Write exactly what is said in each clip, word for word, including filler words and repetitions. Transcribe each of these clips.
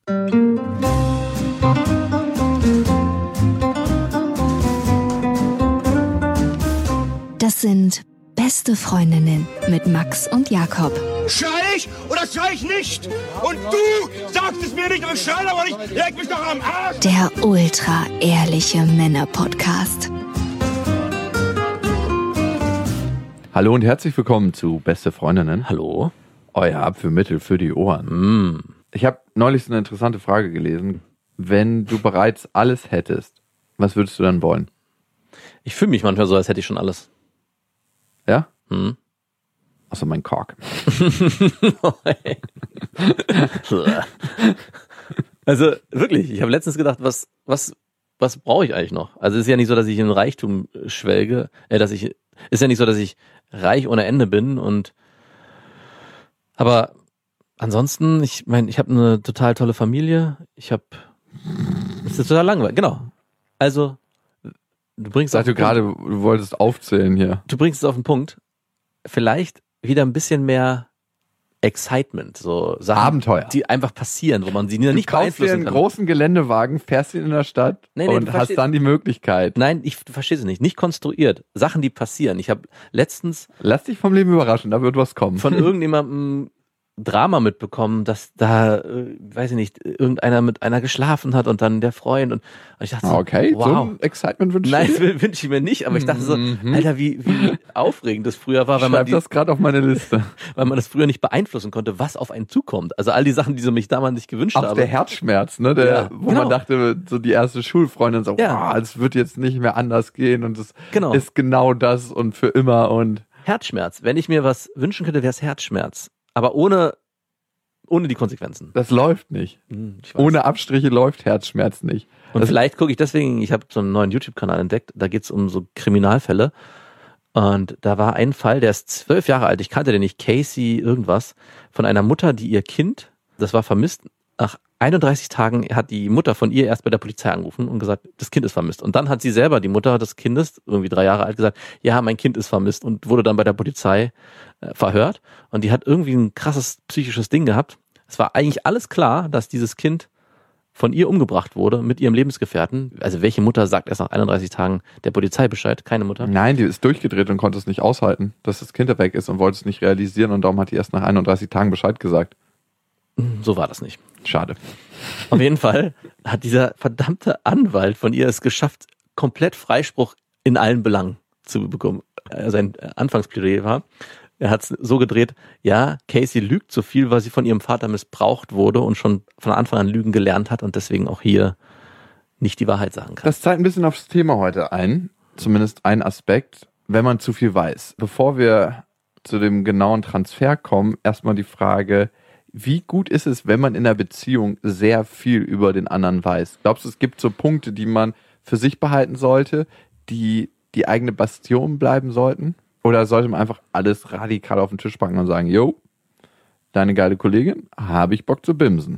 Das sind Beste Freundinnen mit Max und Jakob. Schrei ich oder schrei ich nicht? Und du sagst es mir nicht, aber ich schrei aber nicht. Leg mich doch am Arsch! Der ultra-ehrliche Männer-Podcast. Hallo und herzlich willkommen zu Beste Freundinnen. Hallo. Euer Abführmittel für die Ohren. Mm. Ich habe neulich so eine interessante Frage gelesen. Wenn du bereits alles hättest, was würdest du dann wollen? Ich fühle mich manchmal so, als hätte ich schon alles. Ja? Hm. Außer mein Kork. Also wirklich, ich habe letztens gedacht, was, was, was brauche ich eigentlich noch? Also es ist ja nicht so, dass ich in Reichtum schwelge, äh, dass ich, ist ja nicht so, dass ich reich ohne Ende bin und, aber ansonsten, ich meine, ich habe eine total tolle Familie, ich habe, es ist total langweilig, genau. Also, du bringst Sag du gerade, du wolltest aufzählen hier. Du bringst es auf den Punkt. Vielleicht wieder ein bisschen mehr Excitement, so Sachen, Abenteuer. die einfach passieren, wo man sie nicht Du kaufst dir beeinflussen einen kann. großen Geländewagen, fährst ihn in der Stadt Nee, nee, und du hast verstehst- dann die Möglichkeit. Nein, ich verstehe es nicht. Nicht konstruiert. Sachen, die passieren. Ich habe letztens Lass dich vom Leben überraschen, da wird was kommen. von irgendjemandem Drama mitbekommen, dass da, äh, weiß ich nicht, irgendeiner mit einer geschlafen hat und dann der Freund und, und ich dachte so, Okay, so wow. ein Excitement wünsche Nein, ich das dir. wünsche ich mir nicht, aber ich dachte so, Mhm. Alter, wie, wie aufregend das früher war, weil man, Schreib die, das gerade auf meine Liste. weil man das früher nicht beeinflussen konnte, was auf einen zukommt. Also all die Sachen, die so mich damals nicht gewünscht Auch habe. der Herzschmerz, ne, der, Ja, wo genau. man dachte, so die erste Schulfreundin so, Ja. wow, es wird jetzt nicht mehr anders gehen und es Genau. ist genau das und für immer und Herzschmerz. Wenn ich mir was wünschen könnte, wäre es Herzschmerz. Aber ohne, ohne die Konsequenzen. das läuft nicht. Hm, ich weiß. Ohne Abstriche läuft Herzschmerz nicht. Und Das- vielleicht gucke ich deswegen, ich habe so einen neuen YouTube-Kanal entdeckt, da geht es um so Kriminalfälle. Und da war ein Fall, der ist zwölf Jahre alt, ich kannte den nicht, Casey irgendwas, von einer Mutter, die ihr Kind, das war vermisst, nach einunddreißig Tagen hat die Mutter von ihr erst bei der Polizei angerufen und gesagt, das Kind ist vermisst. Und dann hat sie selber, die Mutter des Kindes, irgendwie drei Jahre alt, gesagt, ja, mein Kind ist vermisst und wurde dann bei der Polizei äh, verhört. Und die hat irgendwie ein krasses psychisches Ding gehabt. Es war eigentlich alles klar, dass dieses Kind von ihr umgebracht wurde mit ihrem Lebensgefährten. Also welche Mutter sagt erst nach einunddreißig Tagen der Polizei Bescheid? Keine Mutter. Nein, die ist durchgedreht und konnte es nicht aushalten, dass das Kind weg ist und wollte es nicht realisieren und darum hat die erst nach einunddreißig Tagen Bescheid gesagt. So war das nicht. Schade. Auf jeden Fall hat dieser verdammte Anwalt von ihr es geschafft, komplett Freispruch in allen Belangen zu bekommen. Sein Anfangsplädoyer war, er hat es so gedreht, ja, Casey lügt so viel, weil sie von ihrem Vater missbraucht wurde und schon von Anfang an lügen gelernt hat und deswegen auch hier nicht die Wahrheit sagen kann. Das zahlt ein bisschen aufs Thema heute ein, zumindest ein Aspekt, wenn man zu viel weiß. Bevor wir zu dem genauen Transfer kommen, erstmal die Frage, wie gut ist es, wenn man in einer Beziehung sehr viel über den anderen weiß? Glaubst du, es gibt so Punkte, die man für sich behalten sollte, die die eigene Bastion bleiben sollten? Oder sollte man einfach alles radikal auf den Tisch packen und sagen, yo, deine geile Kollegin, habe ich Bock zu bimsen?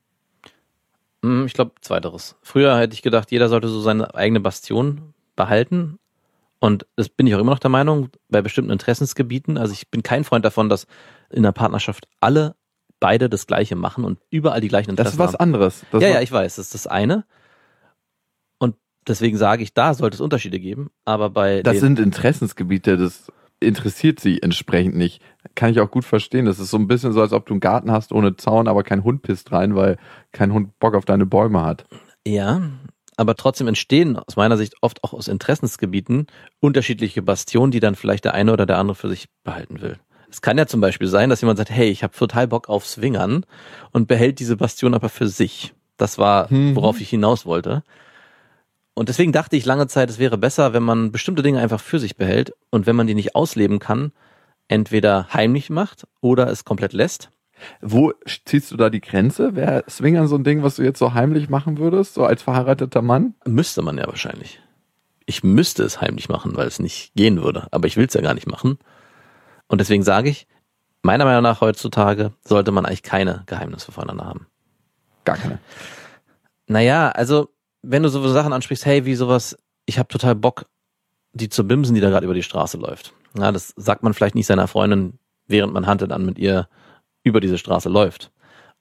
Hm, Ich glaube, zweiteres. Früher hätte ich gedacht, jeder sollte so seine eigene Bastion behalten. Und das bin ich auch immer noch der Meinung, bei bestimmten Interessensgebieten. Also ich bin kein Freund davon, dass in der Partnerschaft alle beide das Gleiche machen und überall die gleichen Das Interessen ist was haben. anderes. Das ja, war- ja, ich weiß, das ist das eine. Und deswegen sage ich, da sollte es Unterschiede geben. Aber bei Das den, sind Interessensgebiete, das interessiert sie entsprechend nicht. Kann ich auch gut verstehen. Das ist so ein bisschen so, als ob du einen Garten hast ohne Zaun, aber kein Hund pisst rein, weil kein Hund Bock auf deine Bäume hat. ja, aber trotzdem entstehen aus meiner Sicht oft auch aus Interessensgebieten unterschiedliche Bastionen, die dann vielleicht der eine oder der andere für sich behalten will. Es kann ja zum Beispiel sein, dass jemand sagt, hey, ich habe total Bock auf Swingern und behält diese Bastion aber für sich. Das war, Mhm. worauf ich hinaus wollte. Und deswegen dachte ich lange Zeit, es wäre besser, wenn man bestimmte Dinge einfach für sich behält und wenn man die nicht ausleben kann, entweder heimlich macht oder es komplett lässt. Wo ziehst du da die Grenze? Wäre Swingern so ein Ding, was du jetzt so heimlich machen würdest, so als verheirateter Mann? Müsste man ja wahrscheinlich. Ich müsste es heimlich machen, weil es nicht gehen würde. Aber ich will es ja gar nicht machen. Und deswegen sage ich, meiner Meinung nach heutzutage sollte man eigentlich keine Geheimnisse voneinander haben. Gar keine. Naja, also wenn du so Sachen ansprichst, hey, wie sowas, ich habe total Bock, die zu bimsen, die da gerade über die Straße läuft. Ja, das sagt man vielleicht nicht seiner Freundin, während man Hand in Hand mit ihr über diese Straße läuft.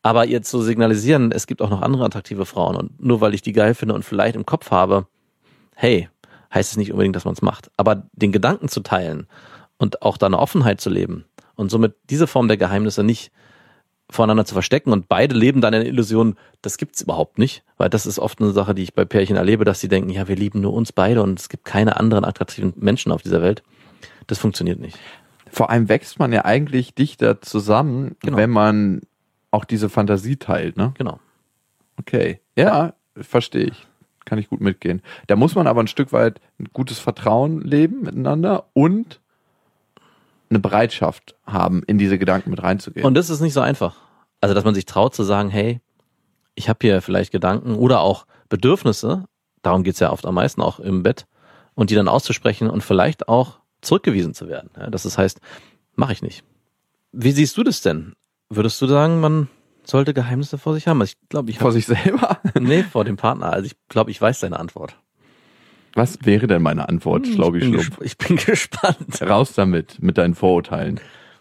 Aber ihr zu signalisieren, es gibt auch noch andere attraktive Frauen und nur weil ich die geil finde und vielleicht im Kopf habe, hey, heißt es nicht unbedingt, dass man es macht. Aber den Gedanken zu teilen und auch da eine Offenheit zu leben und somit diese Form der Geheimnisse nicht voneinander zu verstecken und beide leben dann in der Illusion, das gibt's überhaupt nicht, weil das ist oft eine Sache, die ich bei Pärchen erlebe, dass sie denken, ja, wir lieben nur uns beide und es gibt keine anderen attraktiven Menschen auf dieser Welt. Das funktioniert nicht. Vor allem wächst man ja eigentlich dichter zusammen, Genau. wenn man auch diese Fantasie teilt, ne? Genau. Okay. Ja, verstehe ich. Kann ich gut mitgehen. Da muss man aber ein Stück weit ein gutes Vertrauen leben miteinander und eine Bereitschaft haben, in diese Gedanken mit reinzugehen. Und das ist nicht so einfach. Also, dass man sich traut zu sagen, hey, ich habe hier vielleicht Gedanken oder auch Bedürfnisse, darum geht's ja oft am meisten auch im Bett, und die dann auszusprechen und vielleicht auch zurückgewiesen zu werden. Ja, das heißt, mache ich nicht. Wie siehst du das denn? Würdest du sagen, man sollte Geheimnisse vor sich haben? Also ich glaube, ich vor hab, sich selber? Nee, vor dem Partner. Also ich glaube, ich weiß deine Antwort. Was wäre denn meine Antwort, Hm, Schlaubi ich, bin Schlupp? gesp- ich bin gespannt. Raus damit, mit deinen Vorurteilen.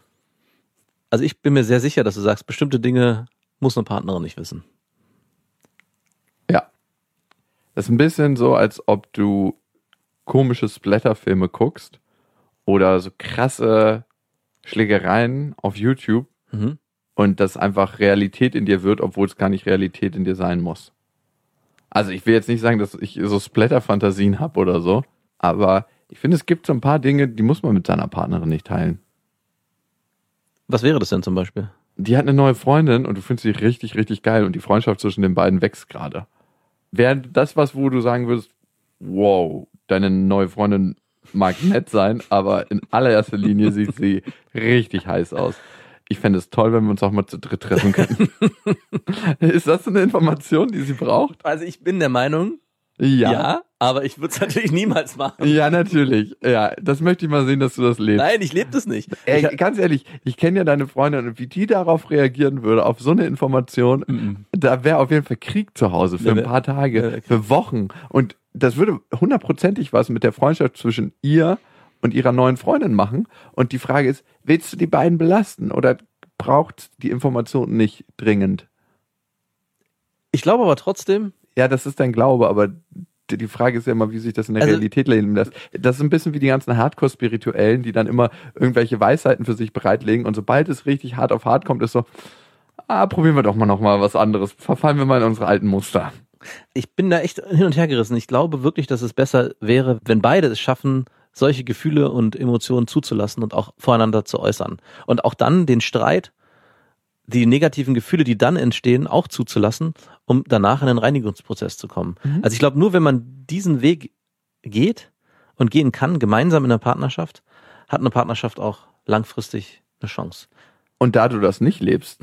Also ich bin mir sehr sicher, dass du sagst, bestimmte Dinge muss eine Partnerin nicht wissen. Ja. Das ist ein bisschen so, als ob du komische Splatterfilme guckst oder so krasse Schlägereien auf YouTube Mhm. und das einfach Realität in dir wird, obwohl es gar nicht Realität in dir sein muss. Also ich will jetzt nicht sagen, dass ich so Splatter-Fantasien habe oder so, aber ich finde, es gibt so ein paar Dinge, die muss man mit seiner Partnerin nicht teilen. Was wäre das denn zum Beispiel? Die hat eine neue Freundin und du findest sie richtig, richtig geil und die Freundschaft zwischen den beiden wächst gerade. Wäre das was, wo du sagen würdest, wow, deine neue Freundin mag nett sein, aber in allererster Linie sieht sie richtig heiß aus. Ich fände es toll, wenn wir uns auch mal zu dritt treffen könnten. Ist das eine Information, die sie braucht? Also ich bin der Meinung, Ja. ja, aber ich würde es natürlich niemals machen. Ja, natürlich. Ja, das möchte ich mal sehen, dass du das lebst. Nein, ich lebe das nicht. Ey, Ich, ganz ehrlich, ich kenne ja deine Freundin und wie die darauf reagieren würde, auf so eine Information, Mhm. da wäre auf jeden Fall Krieg zu Hause für Ja, ein wär- paar Tage, ja, okay. für Wochen. Und das würde hundertprozentig was mit der Freundschaft zwischen ihr und ihrer neuen Freundin machen. Und die Frage ist, willst du die beiden belasten oder braucht die Information nicht dringend? ich glaube aber trotzdem, Ja, das ist dein Glaube, aber die die Frage ist ja immer, wie sich das in der Also- Realität leben lässt. Das ist ein bisschen wie die ganzen Hardcore-Spirituellen, die dann immer irgendwelche Weisheiten für sich bereitlegen und sobald es richtig hart auf hart kommt, ist so, ah, probieren wir doch mal noch mal was anderes. Verfallen wir mal in unsere alten Muster. ich bin da echt hin und her gerissen. Ich glaube wirklich, dass es besser wäre, wenn beide es schaffen, solche Gefühle und Emotionen zuzulassen und auch voreinander zu äußern. Und auch dann den Streit, die negativen Gefühle, die dann entstehen, auch zuzulassen, um danach in einen Reinigungsprozess zu kommen. Mhm. Also ich glaube, nur wenn man diesen Weg geht und gehen kann, gemeinsam in einer Partnerschaft, hat eine Partnerschaft auch langfristig eine Chance. Und da du das nicht lebst,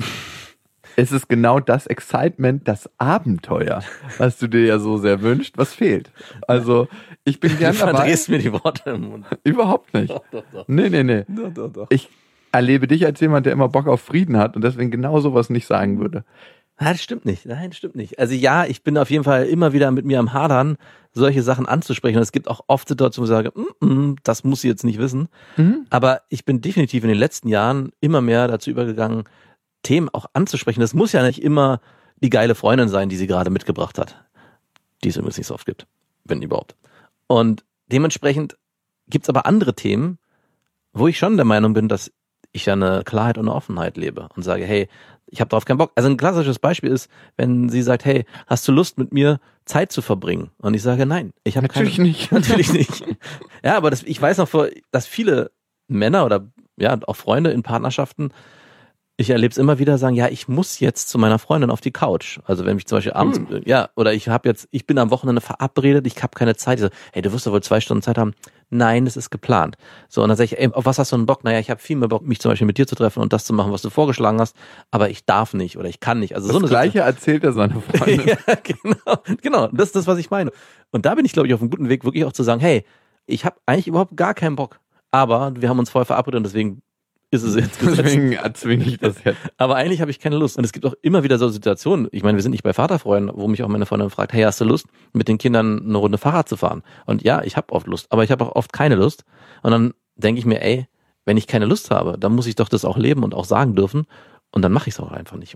ist es genau das Excitement, das Abenteuer, was du dir ja so sehr wünschst, was fehlt. Also ich bin Du gern dabei. verdrehst mir die Worte im Mund. Überhaupt nicht. Doch, doch, doch. Nee, nee, nee. Doch, doch, doch. Ich erlebe dich als jemand, der immer Bock auf Frieden hat und deswegen genau sowas nicht sagen würde. Nein, das stimmt nicht. Nein, das stimmt nicht. Also ja, ich bin auf jeden Fall immer wieder mit mir am Hadern, solche Sachen anzusprechen. Und es gibt auch oft Situationen, wo ich sage, mm, mm, das muss sie jetzt nicht wissen. Mhm. Aber ich bin definitiv in den letzten Jahren immer mehr dazu übergegangen, Themen auch anzusprechen. Das muss ja nicht immer die geile Freundin sein, die sie gerade mitgebracht hat. Die es übrigens nicht so oft gibt, wenn überhaupt. Und dementsprechend gibt's aber andere Themen, wo ich schon der Meinung bin, dass ich ja eine Klarheit und eine Offenheit lebe und sage, hey, ich habe darauf keinen Bock. Also ein klassisches Beispiel ist, wenn sie sagt, hey, hast du Lust mit mir Zeit zu verbringen? Und ich sage, nein, ich habe keine. Natürlich nicht. Natürlich nicht. Ja, aber das, ich weiß noch, vor, dass viele Männer oder ja auch Freunde in Partnerschaften, ich erlebe es immer wieder, sagen, ja, ich muss jetzt zu meiner Freundin auf die Couch. Also wenn ich zum Beispiel abends, Hm. ja, oder ich habe jetzt, ich bin am Wochenende verabredet, ich habe keine Zeit. Ich so, hey, du wirst doch wohl zwei Stunden Zeit haben. Nein, es ist geplant. So, und dann sage ich, ey, auf was hast du einen Bock? Naja, ich habe viel mehr Bock, mich zum Beispiel mit dir zu treffen und das zu machen, was du vorgeschlagen hast, aber ich darf nicht oder ich kann nicht. Also Das so eine Gleiche erzählt er seiner Freundin. ja, genau, genau. Das ist das, was ich meine. Und da bin ich, glaube ich, auf einem guten Weg, wirklich auch zu sagen, hey, ich habe eigentlich überhaupt gar keinen Bock. Aber wir haben uns vorher verabredet und deswegen ist es jetzt gesetzt. Deswegen erzwinge ich das jetzt. Aber eigentlich habe ich keine Lust. Und es gibt auch immer wieder so Situationen, ich meine, wir sind nicht bei Vaterfreunden, wo mich auch meine Freundin fragt, hey, hast du Lust, mit den Kindern eine Runde Fahrrad zu fahren? Und ja, ich habe oft Lust, aber ich habe auch oft keine Lust. Und dann denke ich mir, ey, wenn ich keine Lust habe, dann muss ich doch das auch leben und auch sagen dürfen. Und dann mache ich es auch einfach nicht.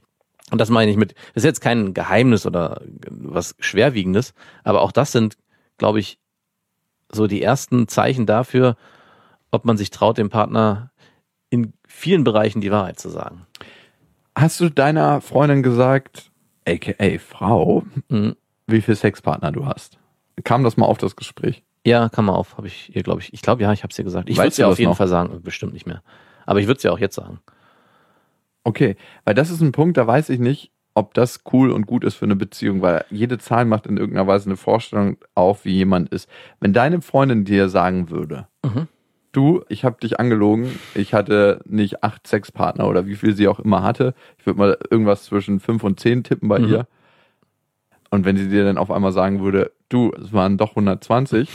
Und das meine ich mit, das ist jetzt kein Geheimnis oder was Schwerwiegendes, aber auch das sind, glaube ich, so die ersten Zeichen dafür, ob man sich traut, dem Partner in vielen Bereichen die Wahrheit zu sagen. Hast du deiner Freundin gesagt, aka Frau, Mhm. wie viel Sexpartner du hast? Kam das mal auf das Gespräch? Ja, kam mal auf, habe ich ihr, glaube ich, ich glaube ja, ich habe es ihr gesagt. Ich Weißt würde es du ja das auf jeden noch? Fall sagen, bestimmt nicht mehr. Aber ich würde es ja auch jetzt sagen. Okay, weil das ist ein Punkt, da weiß ich nicht, ob das cool und gut ist für eine Beziehung, weil jede Zahl macht in irgendeiner Weise eine Vorstellung auf, wie jemand ist. Wenn deine Freundin dir sagen würde, Mhm. du, ich habe dich angelogen, ich hatte nicht acht Sexpartner oder wie viel sie auch immer hatte, ich würde mal irgendwas zwischen fünf und zehn tippen bei Mhm. ihr. Und wenn sie dir dann auf einmal sagen würde, du, es waren doch hundertzwanzig,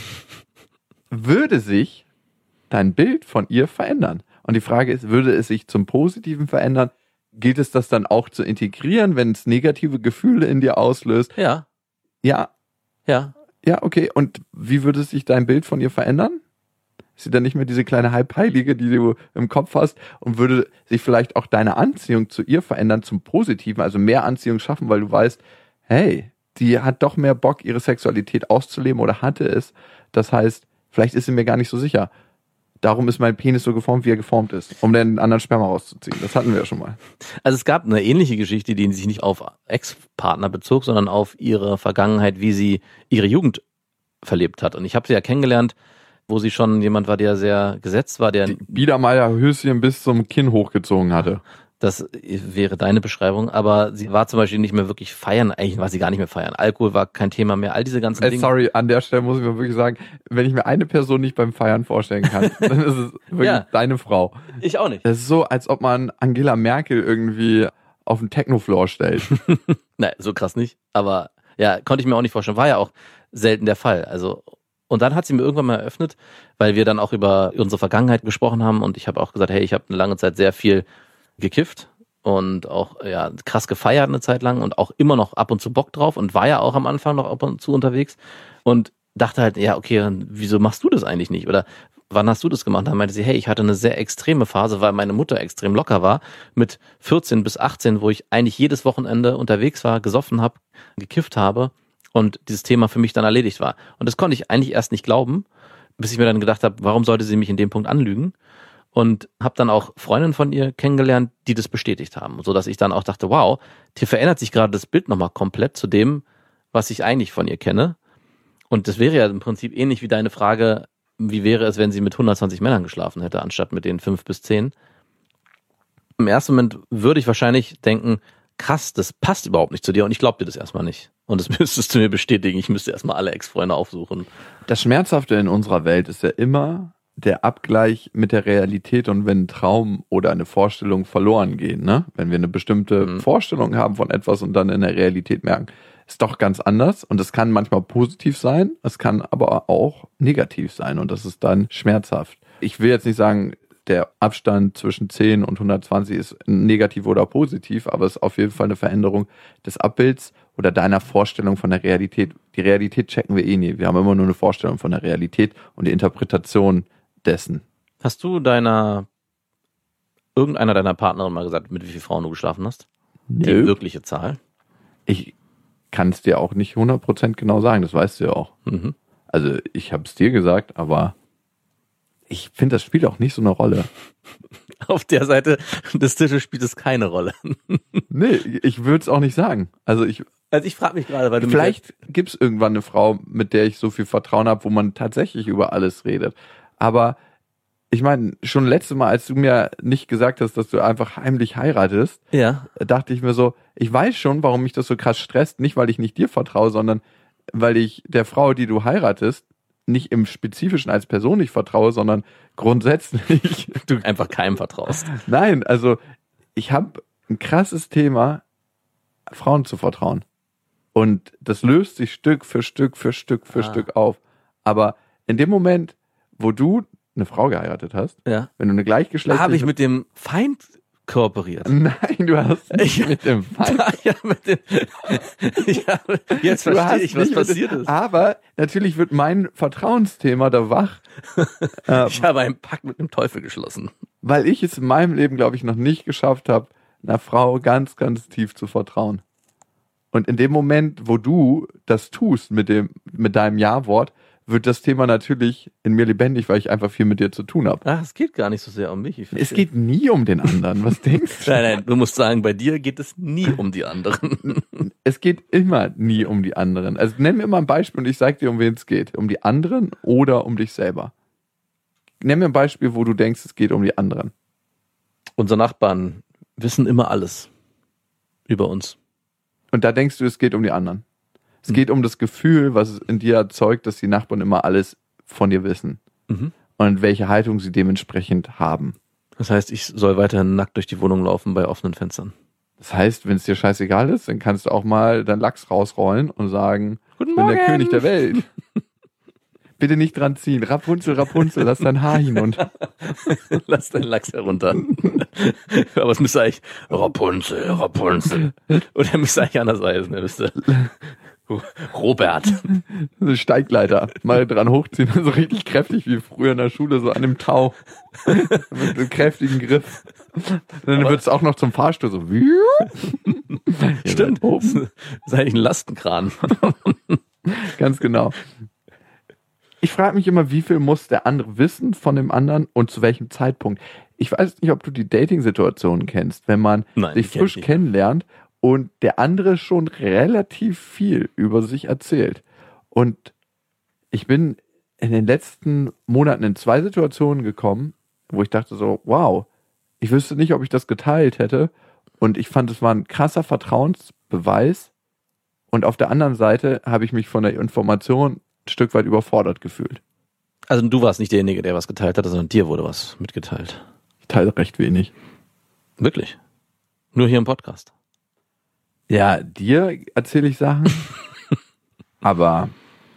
würde sich dein Bild von ihr verändern. Und die Frage ist, würde es sich zum Positiven verändern? Gilt es das dann auch zu integrieren, wenn es negative Gefühle in dir auslöst? Ja, Ja, ja. ja, okay. Und wie würde sich dein Bild von ihr verändern? Ist sie dann nicht mehr diese kleine Halbheilige, die du im Kopf hast? Und würde sich vielleicht auch deine Anziehung zu ihr verändern zum Positiven? Also mehr Anziehung schaffen, weil du weißt, hey, die hat doch mehr Bock, ihre Sexualität auszuleben oder hatte es. Das heißt, vielleicht ist sie mir gar nicht so sicher. Darum ist mein Penis so geformt, wie er geformt ist, um den anderen Sperma rauszuziehen. Das hatten wir ja schon mal. Also es gab eine ähnliche Geschichte, die sich nicht auf Ex-Partner bezog, sondern auf ihre Vergangenheit, wie sie ihre Jugend verlebt hat. Und ich habe sie ja kennengelernt, wo sie schon jemand war, der sehr gesetzt war, der Die Biedermeier-Höschen bis zum Kinn hochgezogen hatte. das wäre deine Beschreibung, aber sie war zum Beispiel nicht mehr wirklich feiern, eigentlich war sie gar nicht mehr feiern. Alkohol war kein Thema mehr, all diese ganzen Äh, Dinge. sorry, an der Stelle muss ich mir wirklich sagen, wenn ich mir eine Person nicht beim Feiern vorstellen kann, dann ist es wirklich Ja. deine Frau. Ich auch nicht. Das ist so, als ob man Angela Merkel irgendwie auf den Techno-Floor stellt. Nein, so krass nicht, aber ja, konnte ich mir auch nicht vorstellen, war ja auch selten der Fall. Also und dann hat sie mir irgendwann mal eröffnet, weil wir dann auch über unsere Vergangenheit gesprochen haben und ich habe auch gesagt, hey, ich habe eine lange Zeit sehr viel gekifft und auch ja krass gefeiert eine Zeit lang und auch immer noch ab und zu Bock drauf und war ja auch am Anfang noch ab und zu unterwegs und dachte halt, ja, okay, dann wieso machst du das eigentlich nicht? Oder wann hast du das gemacht? Dann meinte sie, hey, ich hatte eine sehr extreme Phase, weil meine Mutter extrem locker war, mit vierzehn bis achtzehn, wo ich eigentlich jedes Wochenende unterwegs war, gesoffen habe, gekifft habe und dieses Thema für mich dann erledigt war. Und das konnte ich eigentlich erst nicht glauben, bis ich mir dann gedacht habe, warum sollte sie mich in dem Punkt anlügen? Und habe dann auch Freundinnen von ihr kennengelernt, die das bestätigt haben, so dass ich dann auch dachte, wow, hier verändert sich gerade das Bild nochmal komplett zu dem, was ich eigentlich von ihr kenne. Und das wäre ja im Prinzip ähnlich wie deine Frage, wie wäre es, wenn sie mit hundertzwanzig Männern geschlafen hätte, anstatt mit den fünf bis zehn. Im ersten Moment würde ich wahrscheinlich denken, krass, das passt überhaupt nicht zu dir und ich glaube dir das erstmal nicht. Und das müsstest du mir bestätigen, ich müsste erstmal alle Ex-Freunde aufsuchen. Das Schmerzhafte in unserer Welt ist ja immer der Abgleich mit der Realität und wenn ein Traum oder eine Vorstellung verloren gehen, ne? Wenn wir eine bestimmte Mhm. Vorstellung haben von etwas und dann in der Realität merken, ist doch ganz anders und es kann manchmal positiv sein, es kann aber auch negativ sein und das ist dann schmerzhaft. Ich will jetzt nicht sagen, der Abstand zwischen zehn und hundertzwanzig ist negativ oder positiv, aber es ist auf jeden Fall eine Veränderung des Abbilds oder deiner Vorstellung von der Realität. Die Realität checken wir eh nie. Wir haben immer nur eine Vorstellung von der Realität und die Interpretation dessen. Hast du deiner, irgendeiner deiner Partnerin mal gesagt, mit wie vielen Frauen du geschlafen hast? Die Nö. wirkliche Zahl? Ich kann es dir auch nicht hundert Prozent genau sagen, das weißt du ja auch. Mhm. Also ich habe es dir gesagt, aber ich finde, das spielt auch nicht so eine Rolle. Auf der Seite des Tisches spielt es keine Rolle. Nee, ich würde es auch nicht sagen. Also ich Also ich frage mich gerade, weil du Vielleicht gibt es irgendwann eine Frau, mit der ich so viel Vertrauen habe, wo man tatsächlich über alles redet. Aber ich meine, schon letztes Mal, als du mir nicht gesagt hast, dass du einfach heimlich heiratest, mit, ja, dachte ich mir so, ich weiß schon, warum mich das so krass stresst. Nicht, weil ich nicht dir vertraue, sondern weil ich der Frau, die du heiratest, nicht im Spezifischen als Person nicht vertraue, sondern grundsätzlich. du einfach keinem vertraust. Nein, also ich habe ein krasses Thema, Frauen zu vertrauen. Und das löst sich Stück für Stück für Stück für Ah. Stück auf. Aber in dem Moment, wo du eine Frau geheiratet hast, Ja. wenn du eine Da gleichgeschlechtliche... habe ich mit dem Feind kooperiert. Nein, du hast nicht Ich- mit dem Feind... ja, mit dem, ja, jetzt Du hast verstehe ich, was nicht mit passiert dem, ist. Aber natürlich wird mein Vertrauensthema da wach, äh, Ich habe einen Pakt mit dem Teufel geschlossen. weil ich es in meinem Leben, glaube ich, noch nicht geschafft habe, einer Frau ganz, ganz tief zu vertrauen. Und in dem Moment, wo du das tust mit dem, mit deinem Ja-Wort, wird das Thema natürlich in mir lebendig, weil ich einfach viel mit dir zu tun habe. Ach, es geht gar nicht so sehr um mich. Ich Es geht nie um den anderen. Was denkst du? Nein, nein, du musst sagen, bei dir geht es nie um die anderen. Es geht immer nie um die anderen. Also nenn mir mal ein Beispiel und ich sag dir, um wen es geht. Um die anderen oder um dich selber. Nenn mir ein Beispiel, wo du denkst, es geht um die anderen. Unsere Nachbarn wissen immer alles über uns. Und da denkst du, es geht um die anderen. Es geht um das Gefühl, was es in dir erzeugt, dass die Nachbarn immer alles von dir wissen. Mhm. Und welche Haltung sie dementsprechend haben. Das heißt, ich soll weiterhin nackt durch die Wohnung laufen bei offenen Fenstern. Das heißt, wenn es dir scheißegal ist, dann kannst du auch mal deinen Lachs rausrollen und sagen, Guten ich bin der Morgen. König der Welt. Bitte nicht dran ziehen. Rapunzel, Rapunzel, lass dein Haar hinunter. Lass deinen Lachs herunter. Aber es müsste eigentlich Rapunzel, Rapunzel. Oder er müsste eigentlich anders heißen. Er müsste Robert. Eine Steigleiter. Mal dran hochziehen. So richtig kräftig wie früher in der Schule, so an dem Tau. Mit einem kräftigen Griff. Dann wird es auch noch zum Fahrstuhl so. Stimmt. Das ist eigentlich ein Lastenkran. Ganz genau. Ich frage mich immer, wie viel muss der andere wissen von dem anderen und zu welchem Zeitpunkt. Ich weiß nicht, ob du die Dating-Situationen kennst, wenn man Nein, sich kenn ich frisch nicht. kennenlernt und der andere schon relativ viel über sich erzählt. Und ich bin in den letzten Monaten in zwei Situationen gekommen, wo ich dachte so, wow, ich wüsste nicht, ob ich das geteilt hätte. Und ich fand, es war ein krasser Vertrauensbeweis. Und auf der anderen Seite habe ich mich von der Information ein Stück weit überfordert gefühlt. Also du warst nicht derjenige, der was geteilt hat, sondern dir wurde was mitgeteilt. Ich teile recht wenig. Wirklich? Nur hier im Podcast. Ja, dir erzähle ich Sachen, aber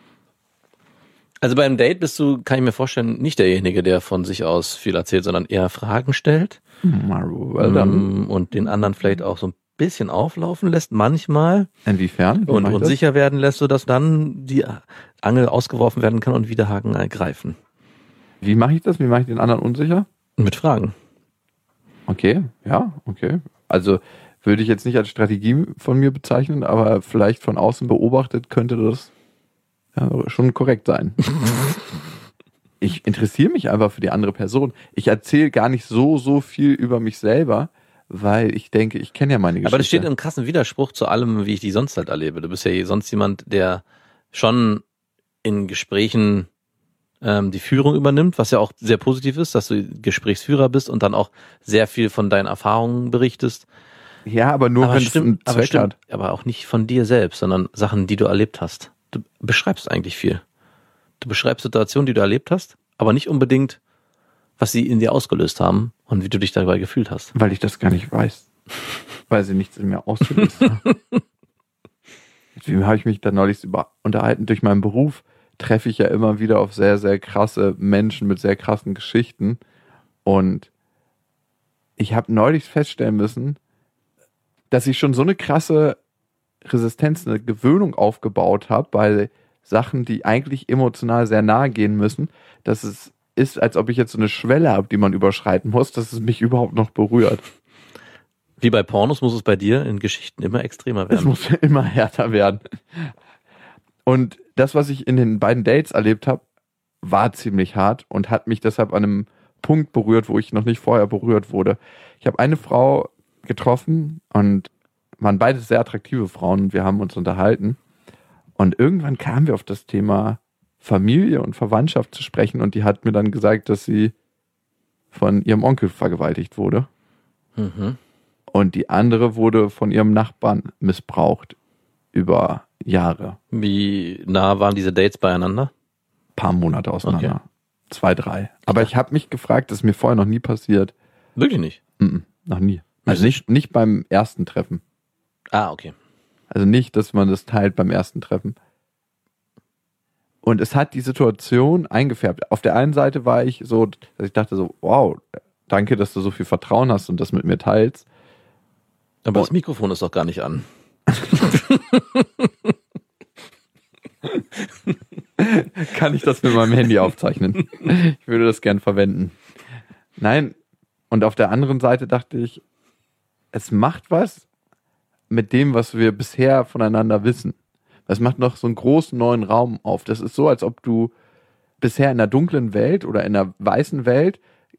Also beim Date bist du, kann ich mir vorstellen, nicht derjenige, der von sich aus viel erzählt, sondern eher Fragen stellt well done. ähm, und den anderen vielleicht auch so ein bisschen auflaufen lässt, manchmal Inwiefern? Wie und mach ich das? unsicher werden lässt, sodass dann die Angel ausgeworfen werden kann und wieder Haken ergreifen. Wie mache ich das? Wie mache ich den anderen unsicher? Mit Fragen. Okay, ja, okay. Also würde ich jetzt nicht als Strategie von mir bezeichnen, aber vielleicht von außen beobachtet könnte das ja, schon korrekt sein. Ich interessiere mich einfach für die andere Person. Ich erzähle gar nicht so, so viel über mich selber, weil ich denke, ich kenne ja meine Geschichte. Aber das steht im krassen Widerspruch zu allem, wie ich die sonst halt erlebe. Du bist ja sonst jemand, der schon in Gesprächen ähm, die Führung übernimmt, was ja auch sehr positiv ist, dass du Gesprächsführer bist und dann auch sehr viel von deinen Erfahrungen berichtest. Ja, aber nur, aber wenn es einen stimmt, aber Zweck stimmt, hat. aber auch nicht von dir selbst, sondern Sachen, die du erlebt hast. Du beschreibst eigentlich viel. Du beschreibst Situationen, die du erlebt hast, aber nicht unbedingt, was sie in dir ausgelöst haben und wie du dich dabei gefühlt hast. Weil ich das gar nicht weiß. Weil sie nichts in mir ausgelöst haben. Mit wem habe ich mich da neulich über unterhalten? Durch meinen Beruf treffe ich ja immer wieder auf sehr, sehr krasse Menschen mit sehr krassen Geschichten. Und ich habe neulich feststellen müssen, dass ich schon so eine krasse Resistenz, eine Gewöhnung aufgebaut habe bei Sachen, die eigentlich emotional sehr nahe gehen müssen, dass es ist, als ob ich jetzt so eine Schwelle habe, die man überschreiten muss, dass es mich überhaupt noch berührt. Wie bei Pornos muss es bei dir in Geschichten immer extremer Es werden. muss immer härter werden. Und das, was ich in den beiden Dates erlebt habe, war ziemlich hart und hat mich deshalb an einem Punkt berührt, wo ich noch nicht vorher berührt wurde. Ich habe eine Frau getroffen und waren beide sehr attraktive Frauen und wir haben uns unterhalten. Und irgendwann kamen wir auf das Thema Familie und Verwandtschaft zu sprechen und die hat mir dann gesagt, dass sie von ihrem Onkel vergewaltigt wurde. Mhm. Und die andere wurde von ihrem Nachbarn missbraucht über Jahre. Wie nah waren diese Dates beieinander? Paar Monate auseinander. Okay. Zwei, drei. Aber ich habe mich gefragt, das ist mir vorher noch nie passiert. Wirklich nicht? Mm-mm, noch nie. Also nicht, nicht beim ersten Treffen. Ah, okay. Also nicht, dass man das teilt beim ersten Treffen. Und es hat die Situation eingefärbt. Auf der einen Seite war ich so, dass ich dachte so, wow, danke, dass du so viel Vertrauen hast und das mit mir teilst. Aber Oh. das Mikrofon ist doch gar nicht an. Kann ich das mit meinem Handy aufzeichnen? Ich würde das gern verwenden. Nein. Und auf der anderen Seite dachte ich, es macht was mit dem, was wir bisher voneinander wissen. Es macht noch so einen großen neuen Raum auf. Das ist so, als ob du bisher in der dunklen Welt oder in der weißen Welt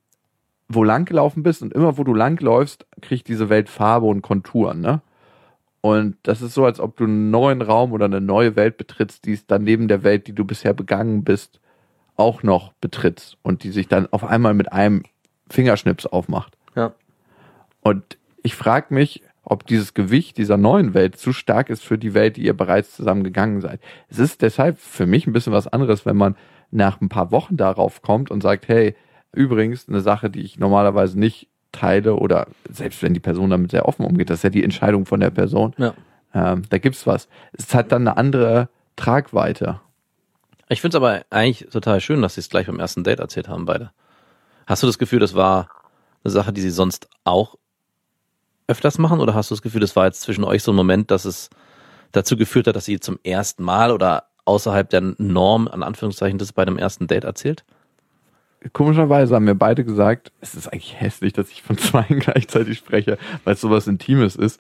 wo lang gelaufen bist und immer wo du lang läufst, kriegt diese Welt Farbe und Konturen, ne? Und das ist so, als ob du einen neuen Raum oder eine neue Welt betrittst, die es dann neben der Welt, die du bisher begangen bist, auch noch betrittst und die sich dann auf einmal mit einem Fingerschnips aufmacht. Ja. Und ich frage mich, ob dieses Gewicht dieser neuen Welt zu stark ist für die Welt, die ihr bereits zusammen gegangen seid. Es ist deshalb für mich ein bisschen was anderes, wenn man nach ein paar Wochen darauf kommt und sagt, hey, übrigens, eine Sache, die ich normalerweise nicht teile oder selbst wenn die Person damit sehr offen umgeht, das ist ja die Entscheidung von der Person. Ja. Ähm, da gibt's was. Es hat dann eine andere Tragweite. Ich finde es aber eigentlich total schön, dass sie es gleich beim ersten Date erzählt haben, beide. Hast du das Gefühl, das war eine Sache, die sie sonst auch öfters machen? Oder hast du das Gefühl, das war jetzt zwischen euch so ein Moment, dass es dazu geführt hat, dass sie zum ersten Mal oder außerhalb der Norm, an Anführungszeichen, das bei dem ersten Date erzählt? Komischerweise haben wir beide gesagt, es ist eigentlich hässlich, dass ich von zweien gleichzeitig spreche, weil es sowas Intimes ist,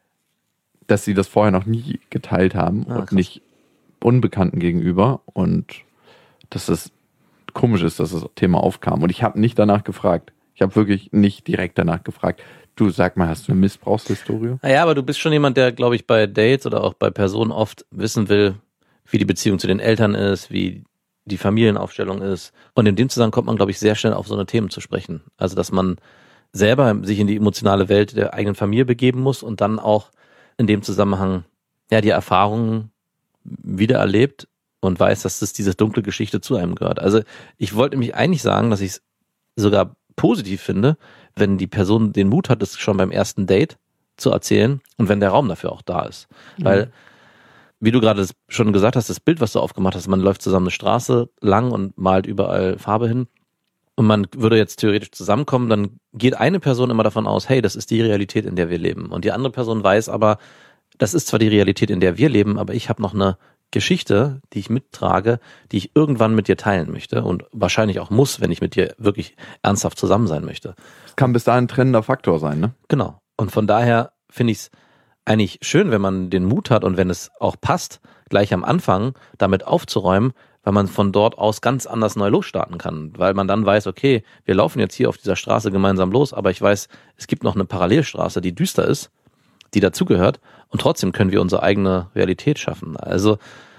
dass sie das vorher noch nie geteilt haben ah, und krass. nicht Unbekannten gegenüber und dass es komisch ist, dass das Thema aufkam. Und ich habe nicht danach gefragt. Ich habe wirklich nicht direkt danach gefragt. Du, sag mal, hast du eine Missbrauchshistorie? Naja, aber du bist schon jemand, der, glaube ich, bei Dates oder auch bei Personen oft wissen will, wie die Beziehung zu den Eltern ist, wie die Familienaufstellung ist. Und in dem Zusammenhang kommt man, glaube ich, sehr schnell auf so eine Themen zu sprechen. Also, dass man selber sich in die emotionale Welt der eigenen Familie begeben muss und dann auch in dem Zusammenhang ja die Erfahrungen wieder erlebt und weiß, dass das diese dunkle Geschichte zu einem gehört. Also, ich wollte mich eigentlich sagen, dass ich es sogar positiv finde, wenn die Person den Mut hat, das schon beim ersten Date zu erzählen und wenn der Raum dafür auch da ist. Mhm. Weil wie du gerade schon gesagt hast, das Bild, was du aufgemacht hast, man läuft zusammen eine Straße lang und malt überall Farbe hin und man würde jetzt theoretisch zusammenkommen, dann geht eine Person immer davon aus, hey, das ist die Realität, in der wir leben. Und die andere Person weiß aber, das ist zwar die Realität, in der wir leben, aber ich habe noch eine Geschichte, die ich mittrage, die ich irgendwann mit dir teilen möchte und wahrscheinlich auch muss, wenn ich mit dir wirklich ernsthaft zusammen sein möchte. Das kann bis dahin ein trennender Faktor sein, ne? Genau. Und von daher finde ich es eigentlich schön, wenn man den Mut hat und wenn es auch passt, gleich am Anfang damit aufzuräumen, weil man von dort aus ganz anders neu losstarten kann. Weil man dann weiß, okay, wir laufen jetzt hier auf dieser Straße gemeinsam los, aber ich weiß, es gibt noch eine Parallelstraße, die düster ist, die dazugehört und trotzdem können wir unsere eigene Realität schaffen. Also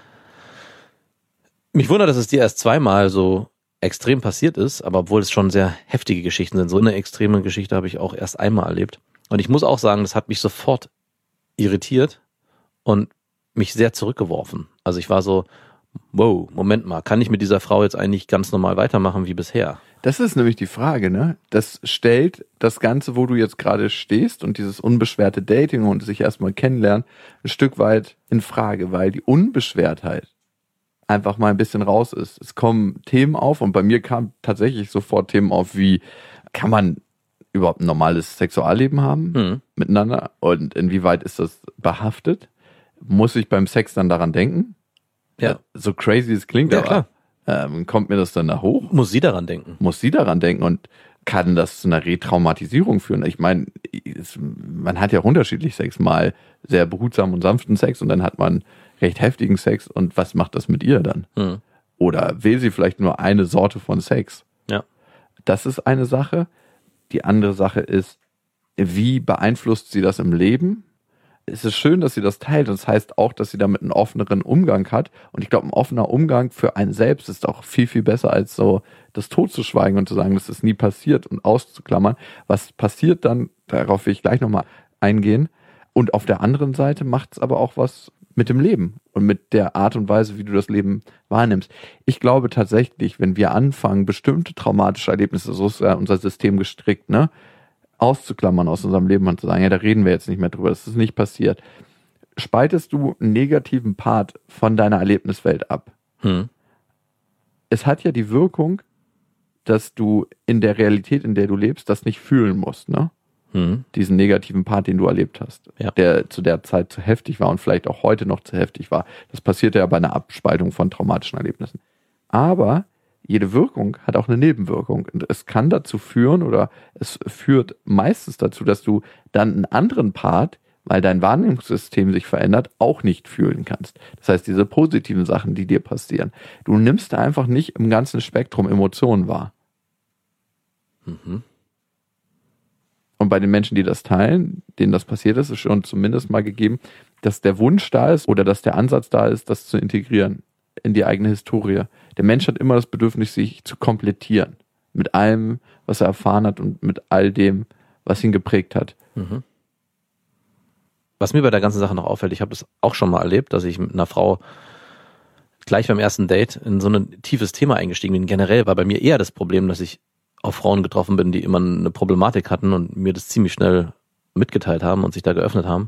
mich wundert, dass es dir erst zweimal so extrem passiert ist, aber obwohl es schon sehr heftige Geschichten sind, so eine extreme Geschichte habe ich auch erst einmal erlebt. Und ich muss auch sagen, das hat mich sofort irritiert und mich sehr zurückgeworfen. Also ich war so, wow, Moment mal, kann ich mit dieser Frau jetzt eigentlich ganz normal weitermachen wie bisher? Das ist nämlich die Frage, ne? Das stellt das Ganze, wo du jetzt gerade stehst und dieses unbeschwerte Dating und sich erstmal kennenlernen, ein Stück weit in Frage, weil die Unbeschwertheit einfach mal ein bisschen raus ist. Es kommen Themen auf und bei mir kamen tatsächlich sofort Themen auf wie, kann man überhaupt ein normales Sexualleben haben Mhm. miteinander und inwieweit ist das behaftet? Muss ich beim Sex dann daran denken? Ja. So crazy es klingt, Ja, aber klar. Ähm, kommt mir das dann da hoch? Muss sie daran denken? Muss sie daran denken und kann das zu einer Retraumatisierung führen? Ich meine, es- man hat ja auch unterschiedlich Sex, mal sehr behutsam und sanften Sex und dann hat man recht heftigen Sex und was macht das mit ihr dann? Mhm. Oder will sie vielleicht nur eine Sorte von Sex? Ja. Das ist eine Sache. Die andere Sache ist, wie beeinflusst sie das im Leben? Es ist schön, dass sie das teilt. Das heißt auch, dass sie damit einen offeneren Umgang hat. Und ich glaube, ein offener Umgang für einen selbst ist auch viel, viel besser, als so das totzuschweigen und zu sagen, das ist nie passiert und auszuklammern. Was passiert dann, darauf will ich gleich nochmal eingehen. Und auf der anderen Seite macht es aber auch was mit dem Leben und mit der Art und Weise, wie du das Leben wahrnimmst. Ich glaube tatsächlich, wenn wir anfangen, bestimmte traumatische Erlebnisse, so ist ja unser System gestrickt, ne, auszuklammern aus unserem Leben und zu sagen, ja, da reden wir jetzt nicht mehr drüber, das ist nicht passiert. Spaltest du einen negativen Part von deiner Erlebniswelt ab? Mhm. Es hat ja die Wirkung, dass du in der Realität, in der du lebst, das nicht fühlen musst, ne? Mhm. Diesen negativen Part, den du erlebt hast, Ja. der zu der Zeit zu heftig war und vielleicht auch heute noch zu heftig war. Das passiert ja bei einer Abspaltung von traumatischen Erlebnissen. Aber jede Wirkung hat auch eine Nebenwirkung. Und es kann dazu führen oder es führt meistens dazu, dass du dann einen anderen Part, weil dein Wahrnehmungssystem sich verändert, auch nicht fühlen kannst. Das heißt, diese positiven Sachen, die dir passieren, du nimmst einfach nicht im ganzen Spektrum Emotionen wahr. Mhm. Und bei den Menschen, die das teilen, denen das passiert ist, ist schon zumindest mal gegeben, dass der Wunsch da ist oder dass der Ansatz da ist, das zu integrieren in die eigene Historie. Der Mensch hat immer das Bedürfnis, sich zu komplettieren. Mit allem, was er erfahren hat und mit all dem, was ihn geprägt hat. Mhm. Was mir bei der ganzen Sache noch auffällt, ich habe das auch schon mal erlebt, dass ich mit einer Frau gleich beim ersten Date in so ein tiefes Thema eingestiegen bin. Generell war bei mir eher das Problem, dass ich auf Frauen getroffen bin, die immer eine Problematik hatten und mir das ziemlich schnell mitgeteilt haben und sich da geöffnet haben.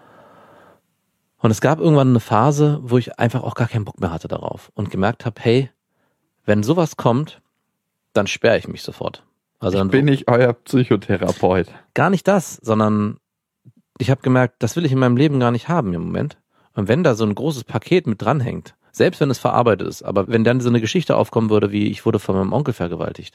Und es gab irgendwann eine Phase, wo ich einfach auch gar keinen Bock mehr hatte darauf und gemerkt habe, hey, wenn sowas kommt, dann sperre ich mich sofort. Also ich dann bin nicht euer Psychotherapeut. Gar nicht das, sondern ich habe gemerkt, das will ich in meinem Leben gar nicht haben im Moment. Und wenn da so ein großes Paket mit dranhängt, selbst wenn es verarbeitet ist, aber wenn dann so eine Geschichte aufkommen würde, wie ich wurde von meinem Onkel vergewaltigt,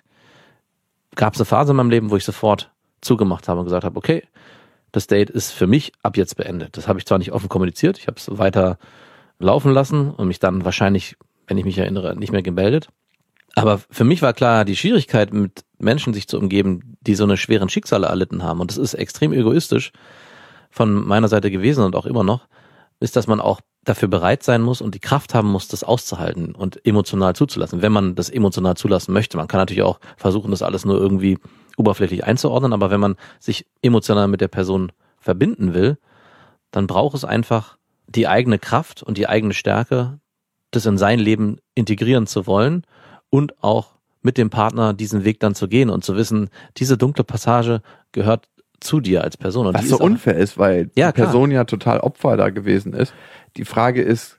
gab es eine Phase in meinem Leben, wo ich sofort zugemacht habe und gesagt habe, okay, das Date ist für mich ab jetzt beendet. Das habe ich zwar nicht offen kommuniziert, ich habe es weiter laufen lassen und mich dann wahrscheinlich, wenn ich mich erinnere, nicht mehr gemeldet. Aber für mich war klar, die Schwierigkeit, mit Menschen sich zu umgeben, die so eine schweren Schicksale erlitten haben, und das ist extrem egoistisch von meiner Seite gewesen und auch immer noch, ist, dass man auch dafür bereit sein muss und die Kraft haben muss, das auszuhalten und emotional zuzulassen, wenn man das emotional zulassen möchte. Man kann natürlich auch versuchen, das alles nur irgendwie oberflächlich einzuordnen, aber wenn man sich emotional mit der Person verbinden will, dann braucht es einfach die eigene Kraft und die eigene Stärke, das in sein Leben integrieren zu wollen und auch mit dem Partner diesen Weg dann zu gehen und zu wissen, diese dunkle Passage gehört zu dir als Person. Und was die so ist auch unfair ist, weil Ja, die Person ja total Opfer da gewesen ist. Die Frage ist,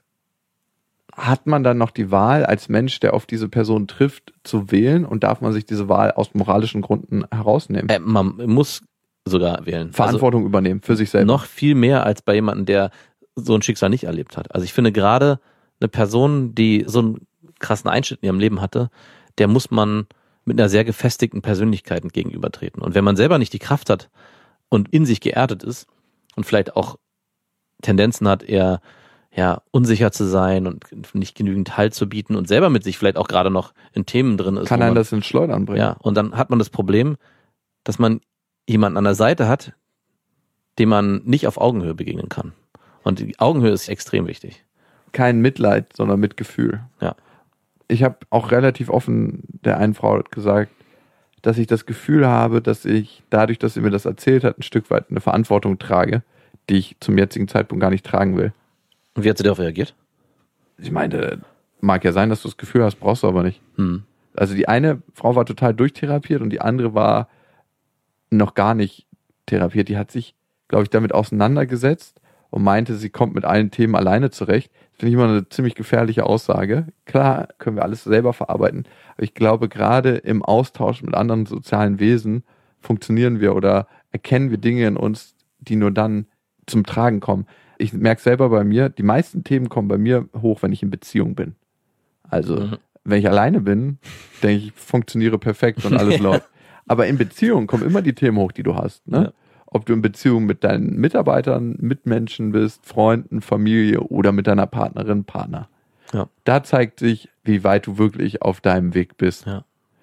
hat man dann noch die Wahl als Mensch, der auf diese Person trifft, zu wählen, und darf man sich diese Wahl aus moralischen Gründen herausnehmen? Äh, man muss sogar wählen. Verantwortung also übernehmen für sich selber. Noch viel mehr als bei jemandem, der so ein Schicksal nicht erlebt hat. Also ich finde gerade eine Person, die so einen krassen Einschnitt in ihrem Leben hatte, der muss man mit einer sehr gefestigten Persönlichkeit gegenübertreten. Und wenn man selber nicht die Kraft hat und in sich geerdet ist und vielleicht auch Tendenzen hat, eher ja, unsicher zu sein und nicht genügend Halt zu bieten und selber mit sich vielleicht auch gerade noch in Themen drin ist. Kann einen das ins Schleudern bringen. Ja, und dann hat man das Problem, dass man jemanden an der Seite hat, dem man nicht auf Augenhöhe begegnen kann. Und die Augenhöhe ist extrem wichtig. Kein Mitleid, sondern Mitgefühl. Ja. Ich habe auch relativ offen der einen Frau gesagt, dass ich das Gefühl habe, dass ich dadurch, dass sie mir das erzählt hat, ein Stück weit eine Verantwortung trage, die ich zum jetzigen Zeitpunkt gar nicht tragen will. Und wie hat sie darauf reagiert? Ich meine, mag ja sein, dass du das Gefühl hast, brauchst du aber nicht. Hm. Also die eine Frau war total durchtherapiert und die andere war noch gar nicht therapiert. Die hat sich, glaube ich, damit auseinandergesetzt und meinte, sie kommt mit allen Themen alleine zurecht. Das finde ich immer eine ziemlich gefährliche Aussage. Klar können wir alles selber verarbeiten, aber ich glaube, gerade im Austausch mit anderen sozialen Wesen funktionieren wir oder erkennen wir Dinge in uns, die nur dann zum Tragen kommen. Ich merke selber bei mir, die meisten Themen kommen bei mir hoch, wenn ich in Beziehung bin. Also, mhm. wenn ich alleine bin, denke ich, funktioniere perfekt und alles läuft. Aber in Beziehung kommen immer die Themen hoch, die du hast. Ne? Ja. Ob du in Beziehung mit deinen Mitarbeitern, Mitmenschen bist, Freunden, Familie oder mit deiner Partnerin, Partner. Ja. Da zeigt sich, wie weit du wirklich auf deinem Weg bist. Ja.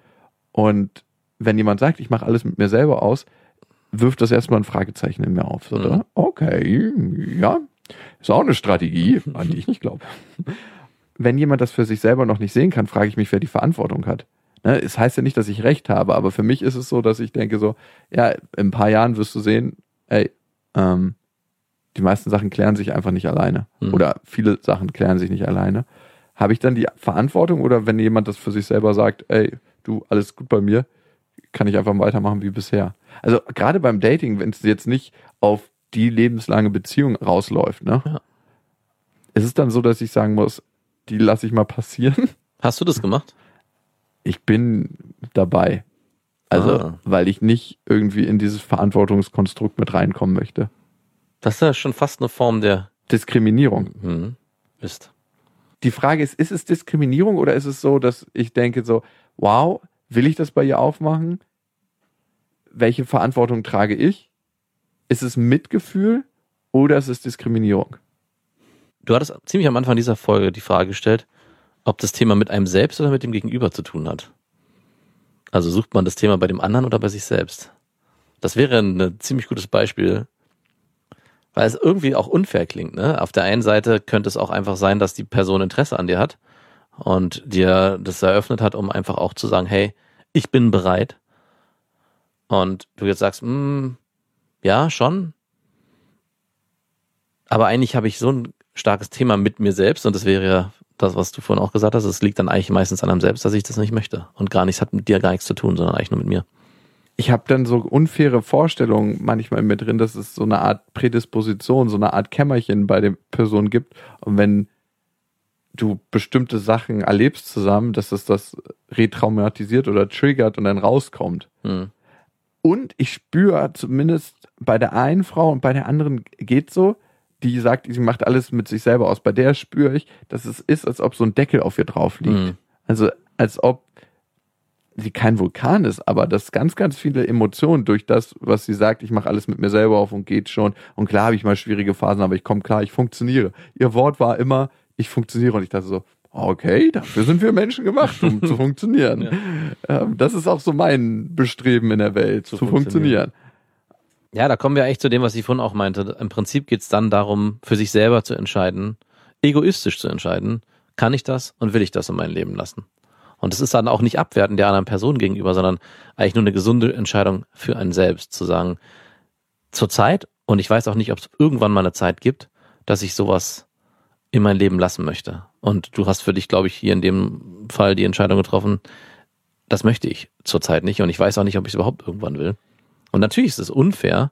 Und wenn jemand sagt, ich mache alles mit mir selber aus, wirft das erstmal ein Fragezeichen in mir auf. Oder? Mhm. Okay, ja, ist auch eine Strategie, an die ich nicht glaube. Wenn jemand das für sich selber noch nicht sehen kann, frage ich mich, wer die Verantwortung hat. Ne? Es heißt ja nicht, dass ich recht habe, aber für mich ist es so, dass ich denke so, ja, in ein paar Jahren wirst du sehen, ey, ähm, die meisten Sachen klären sich einfach nicht alleine. Mhm. Oder viele Sachen klären sich nicht alleine. Habe ich dann die Verantwortung, oder wenn jemand das für sich selber sagt, ey, du, alles gut bei mir, kann ich einfach weitermachen wie bisher. Also gerade beim Dating, wenn es jetzt nicht auf die lebenslange Beziehung rausläuft, ne? Ja. Es ist dann so, dass ich sagen muss, die lasse ich mal passieren. Hast du das gemacht? Ich bin dabei. Also, ah. weil ich nicht irgendwie in dieses Verantwortungskonstrukt mit reinkommen möchte. Das ist ja schon fast eine Form der Diskriminierung. Mhm. Ist. die Frage ist, ist es Diskriminierung oder ist es so, dass ich denke so, wow, will ich das bei ihr aufmachen? Welche Verantwortung trage ich? Ist es Mitgefühl oder ist es Diskriminierung? Du hattest ziemlich am Anfang dieser Folge die Frage gestellt, ob das Thema mit einem selbst oder mit dem Gegenüber zu tun hat. Also sucht man das Thema bei dem anderen oder bei sich selbst? Das wäre ein ziemlich gutes Beispiel, weil es irgendwie auch unfair klingt. Ne? Auf der einen Seite könnte es auch einfach sein, dass die Person Interesse an dir hat und dir das eröffnet hat, um einfach auch zu sagen, hey, ich bin bereit. Und du jetzt sagst, mh, ja, schon. Aber eigentlich habe ich so ein starkes Thema mit mir selbst und das wäre ja das, was du vorhin auch gesagt hast, es liegt dann eigentlich meistens an einem selbst, dass ich das nicht möchte. Und gar nichts hat mit dir gar nichts zu tun, sondern eigentlich nur mit mir. Ich habe dann so unfaire Vorstellungen manchmal mit drin, dass es so eine Art Prädisposition, so eine Art Kämmerchen bei der Person gibt. Und wenn du bestimmte Sachen erlebst zusammen, dass es das retraumatisiert oder triggert und dann rauskommt. Hm. Und ich spüre zumindest bei der einen Frau und bei der anderen geht so, die sagt, sie macht alles mit sich selber aus. Bei der spüre ich, dass es ist, als ob so ein Deckel auf ihr drauf liegt. Mhm. Also als ob sie kein Vulkan ist, aber dass ganz, ganz viele Emotionen durch das, was sie sagt, ich mache alles mit mir selber auf und geht schon. Und klar habe ich mal schwierige Phasen, aber ich komme klar, ich funktioniere. Ihr Wort war immer, ich funktioniere. Und ich dachte so, okay, dafür sind wir Menschen gemacht, um zu funktionieren. Ja. Ähm, das ist auch so mein Bestreben in der Welt, zu, zu funktionieren. funktionieren. Ja, da kommen wir echt zu dem, was ich vorhin auch meinte. Im Prinzip geht es dann darum, für sich selber zu entscheiden, egoistisch zu entscheiden, kann ich das und will ich das in mein Leben lassen? Und es ist dann auch nicht abwertend der anderen Person gegenüber, sondern eigentlich nur eine gesunde Entscheidung für einen selbst, zu sagen, zur Zeit, und ich weiß auch nicht, ob es irgendwann mal eine Zeit gibt, dass ich sowas in mein Leben lassen möchte. Und du hast für dich, glaube ich, hier in dem Fall die Entscheidung getroffen, das möchte ich zurzeit nicht und ich weiß auch nicht, ob ich es überhaupt irgendwann will. Und natürlich ist es unfair,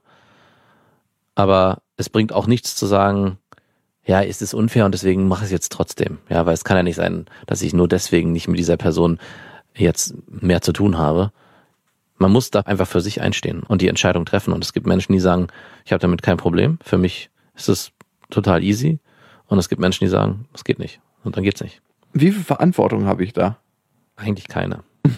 aber es bringt auch nichts zu sagen, ja, ist es unfair und deswegen mache ich es jetzt trotzdem. Ja, weil es kann ja nicht sein, dass ich nur deswegen nicht mit dieser Person jetzt mehr zu tun habe. Man muss da einfach für sich einstehen und die Entscheidung treffen. Und es gibt Menschen, die sagen, ich habe damit kein Problem. Für mich ist es total easy. Und es gibt Menschen, die sagen, es geht nicht. Und dann geht's nicht. Wie viel Verantwortung habe ich da? Eigentlich keine.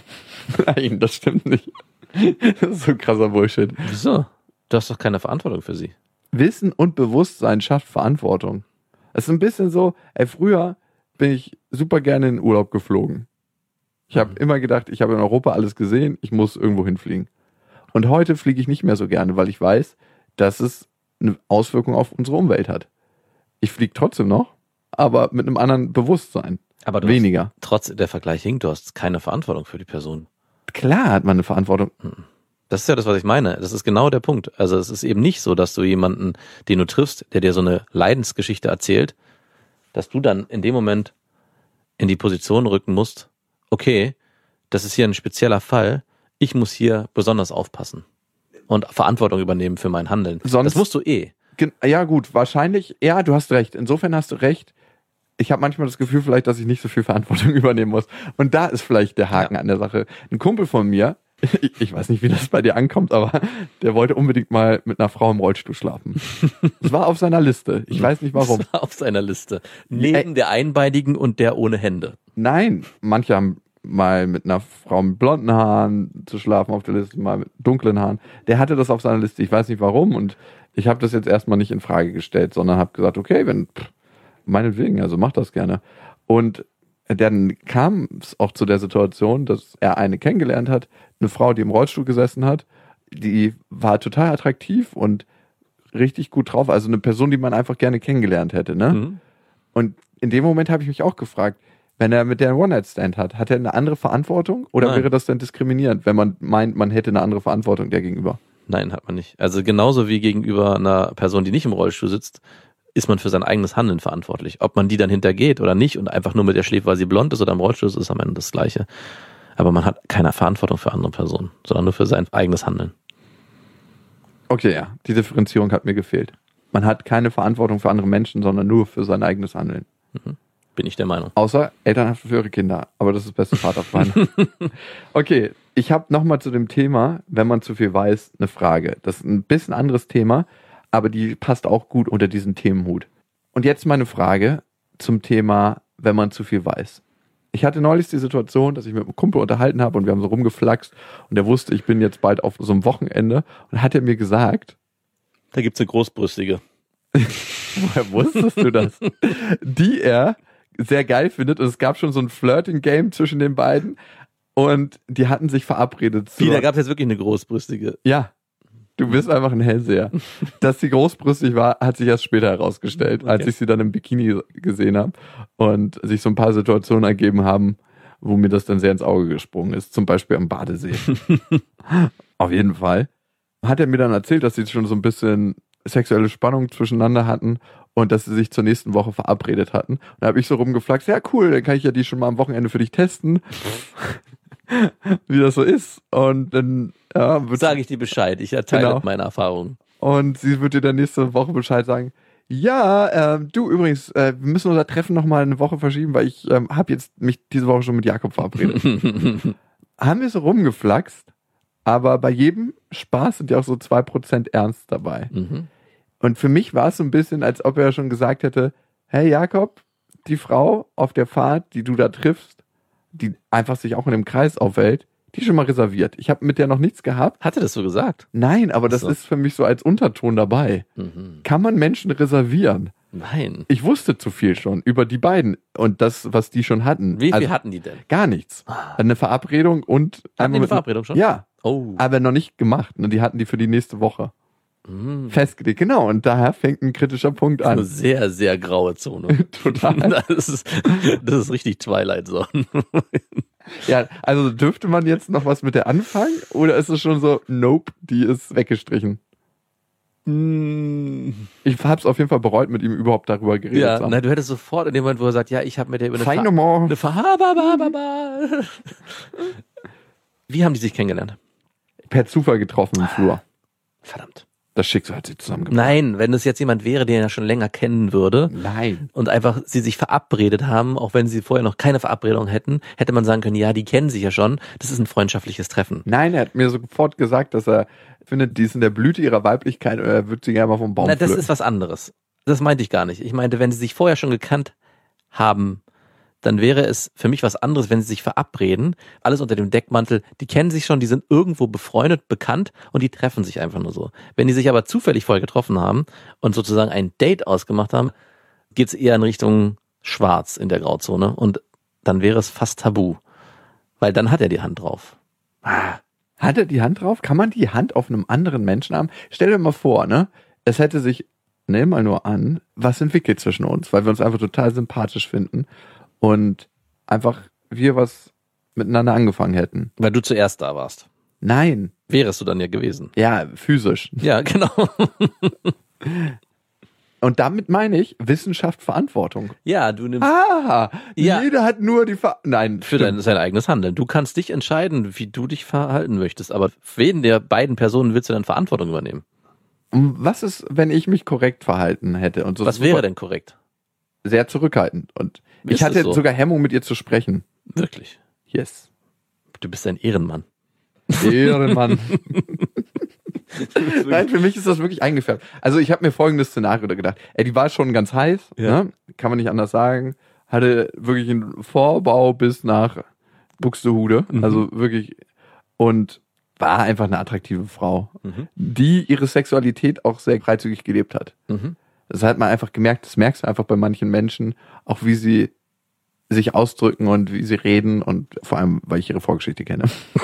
Nein, das stimmt nicht. Das ist so ein krasser Bullshit. Wieso? Du hast doch keine Verantwortung für sie. Wissen und Bewusstsein schafft Verantwortung. Es ist ein bisschen so, ey, früher bin ich super gerne in den Urlaub geflogen. Ich habe mhm. immer gedacht, ich habe in Europa alles gesehen, ich muss irgendwo hinfliegen. Und heute fliege ich nicht mehr so gerne, weil ich weiß, dass es eine Auswirkung auf unsere Umwelt hat. Ich fliege trotzdem noch, aber mit einem anderen Bewusstsein. Aber du weniger. Hast, trotz der Vergleich hinkt, du hast keine Verantwortung für die Person. Klar hat man eine Verantwortung. Das ist ja das, was ich meine. Das ist genau der Punkt. Also es ist eben nicht so, dass du jemanden, den du triffst, der dir so eine Leidensgeschichte erzählt, dass du dann in dem Moment in die Position rücken musst, okay, das ist hier ein spezieller Fall, ich muss hier besonders aufpassen und Verantwortung übernehmen für mein Handeln. Sonst, das musst du eh. Ja gut, wahrscheinlich, ja, du hast recht. Insofern hast du recht. Ich habe manchmal das Gefühl vielleicht, dass ich nicht so viel Verantwortung übernehmen muss. Und da ist vielleicht der Haken ja. an der Sache. Ein Kumpel von mir, ich, ich weiß nicht, wie das bei dir ankommt, aber der wollte unbedingt mal mit einer Frau im Rollstuhl schlafen. Das war auf seiner Liste. Ich weiß nicht warum. Das war auf seiner Liste. Neben Ä der Einbeinigen und der ohne Hände. Nein, manche haben mal mit einer Frau mit blonden Haaren zu schlafen auf der Liste, mal mit dunklen Haaren. Der hatte das auf seiner Liste. Ich weiß nicht warum und ich habe das jetzt erstmal nicht in Frage gestellt, sondern habe gesagt, okay, wenn pff, meinetwegen, also mach das gerne. Und dann kam es auch zu der Situation, dass er eine kennengelernt hat, eine Frau, die im Rollstuhl gesessen hat, die war total attraktiv und richtig gut drauf, also eine Person, die man einfach gerne kennengelernt hätte, ne? Mhm. Und in dem Moment habe ich mich auch gefragt, wenn er mit der einen One-Night-Stand hat, hat er eine andere Verantwortung oder Nein. wäre das dann diskriminierend, wenn man meint, man hätte eine andere Verantwortung der gegenüber? Nein, hat man nicht. Also genauso wie gegenüber einer Person, die nicht im Rollstuhl sitzt, ist man für sein eigenes Handeln verantwortlich. Ob man die dann hintergeht oder nicht und einfach nur mit der schläft, weil sie blond ist oder im Rollstuhl ist, ist am Ende das Gleiche. Aber man hat keine Verantwortung für andere Personen, sondern nur für sein eigenes Handeln. Okay, ja, die Differenzierung hat mir gefehlt. Man hat keine Verantwortung für andere Menschen, sondern nur für sein eigenes Handeln. Mhm. Bin ich der Meinung. Außer Elternhaft für ihre Kinder. Aber das ist das beste Vaterplan. Okay, ich habe nochmal zu dem Thema, wenn man zu viel weiß, eine Frage. Das ist ein bisschen anderes Thema, aber die passt auch gut unter diesen Themenhut. Und jetzt meine Frage zum Thema wenn man zu viel weiß. Ich hatte neulich die Situation, dass ich mit einem Kumpel unterhalten habe und wir haben so rumgeflaxt und er wusste, ich bin jetzt bald auf so einem Wochenende und hat er mir gesagt, da gibt's eine Großbrüstige. woher wusstest du das? Die er sehr geil findet und es gab schon so ein Flirting-Game zwischen den beiden und die hatten sich verabredet. Wie, da gab's jetzt wirklich eine Großbrüstige? Ja. Du bist einfach ein Hellseher. Dass sie großbrüstig war, hat sich erst später herausgestellt, okay. als ich sie dann im Bikini gesehen habe und sich so ein paar Situationen ergeben haben, wo mir das dann sehr ins Auge gesprungen ist. Zum Beispiel am Badesee. Auf jeden Fall. Hat er mir dann erzählt, dass sie schon so ein bisschen sexuelle Spannung zwischeneinander hatten und dass sie sich zur nächsten Woche verabredet hatten. Und da habe ich so rumgeflaxt, ja cool, dann kann ich ja die schon mal am Wochenende für dich testen. Wie das so ist. Und dann ja, sage ich dir Bescheid. Ich erteile genau. meine Erfahrungen. Und sie wird dir dann nächste Woche Bescheid sagen. Ja, äh, du übrigens, äh, wir müssen unser Treffen nochmal eine Woche verschieben, weil ich ähm, habe jetzt mich diese Woche schon mit Jakob verabredet. Haben wir so rumgeflaxt, aber bei jedem Spaß sind ja auch so zwei Prozent Ernst dabei. Mhm. Und für mich war es so ein bisschen, als ob er schon gesagt hätte, hey Jakob, die Frau auf der Fahrt, die du da triffst, die einfach sich auch in dem Kreis aufhält, die ist schon mal reserviert. Ich habe mit der noch nichts gehabt. Hat er das so gesagt? Nein, aber das so. ist für mich so als Unterton dabei. Mhm. Kann man Menschen reservieren? Nein. Ich wusste zu viel schon über die beiden und das, was die schon hatten. Wie viel also, hatten die denn? Gar nichts. Ah. Eine Verabredung und... Hatten die eine Verabredung schon? Ja. Oh. Aber noch nicht gemacht. Die hatten die für die nächste Woche. Mhm. Festgelegt. Genau. Und daher fängt ein kritischer Punkt Das ist an. eine sehr, sehr graue Zone. Total. Das ist, das ist richtig Twilight Zone. Ja, also dürfte man jetzt noch was mit der anfangen? Oder ist es schon so, nope, die ist weggestrichen? Ich habe es auf jeden Fall bereut, mit ihm überhaupt darüber geredet Ja, zu haben. nein, du hättest sofort in dem Moment, wo er sagt, ja, ich habe mit der über eine Fein Fa- nochmal. eine Fa- Wie haben die sich kennengelernt? Per Zufall getroffen im Flur. Verdammt. Das Schicksal hat sie zusammengebracht. Nein, wenn es jetzt jemand wäre, den er schon länger kennen würde Nein. und einfach sie sich verabredet haben, auch wenn sie vorher noch keine Verabredung hätten, hätte man sagen können, ja, die kennen sich ja schon, das ist ein freundschaftliches Treffen. Nein, er hat mir sofort gesagt, dass er findet, die ist in der Blüte ihrer Weiblichkeit und er würde sie gerne mal vom Baum Na, das pflücken. ist was anderes. Das meinte ich gar nicht. Ich meinte, wenn sie sich vorher schon gekannt haben, dann wäre es für mich was anderes, wenn sie sich verabreden, alles unter dem Deckmantel, die kennen sich schon, die sind irgendwo befreundet, bekannt und die treffen sich einfach nur so. Wenn die sich aber zufällig vorher getroffen haben und sozusagen ein Date ausgemacht haben, geht es eher in Richtung Schwarz in der Grauzone und dann wäre es fast tabu, weil dann hat er die Hand drauf. Hat er die Hand drauf? Kann man die Hand auf einem anderen Menschen haben? Stell dir mal vor, ne? Es hätte sich, nimm mal nur an, was entwickelt zwischen uns, weil wir uns einfach total sympathisch finden und einfach wir was miteinander angefangen hätten. Weil du zuerst da warst. Nein. Wärest du dann ja gewesen. Ja, physisch. Ja, genau. Und damit meine ich Wissenschaft, Verantwortung. Ja, du nimmst Ah, Ja. jeder hat nur die Ver... Nein, für dein, sein eigenes Handeln. Du kannst dich entscheiden, wie du dich verhalten möchtest, aber für wen der beiden Personen willst du dann Verantwortung übernehmen? Was ist, wenn ich mich korrekt verhalten hätte? Und so Was super- wäre denn korrekt? Sehr zurückhaltend. Und Ist ich hatte es so? sogar Hemmung, mit ihr zu sprechen. Wirklich? Yes. Du bist ein Ehrenmann. Ehrenmann. Nein, für mich ist das wirklich eingefärbt. Also ich habe mir folgendes Szenario da gedacht. Ey, die war schon ganz heiß, Ja. ne? Kann man nicht anders sagen. Hatte wirklich einen Vorbau bis nach Buxtehude. Mhm. Also wirklich. Und war einfach eine attraktive Frau, Mhm. die ihre Sexualität auch sehr freizügig gelebt hat. Mhm. Das hat man einfach gemerkt, das merkst du einfach bei manchen Menschen, auch wie sie sich ausdrücken und wie sie reden und vor allem, weil ich ihre Vorgeschichte kenne.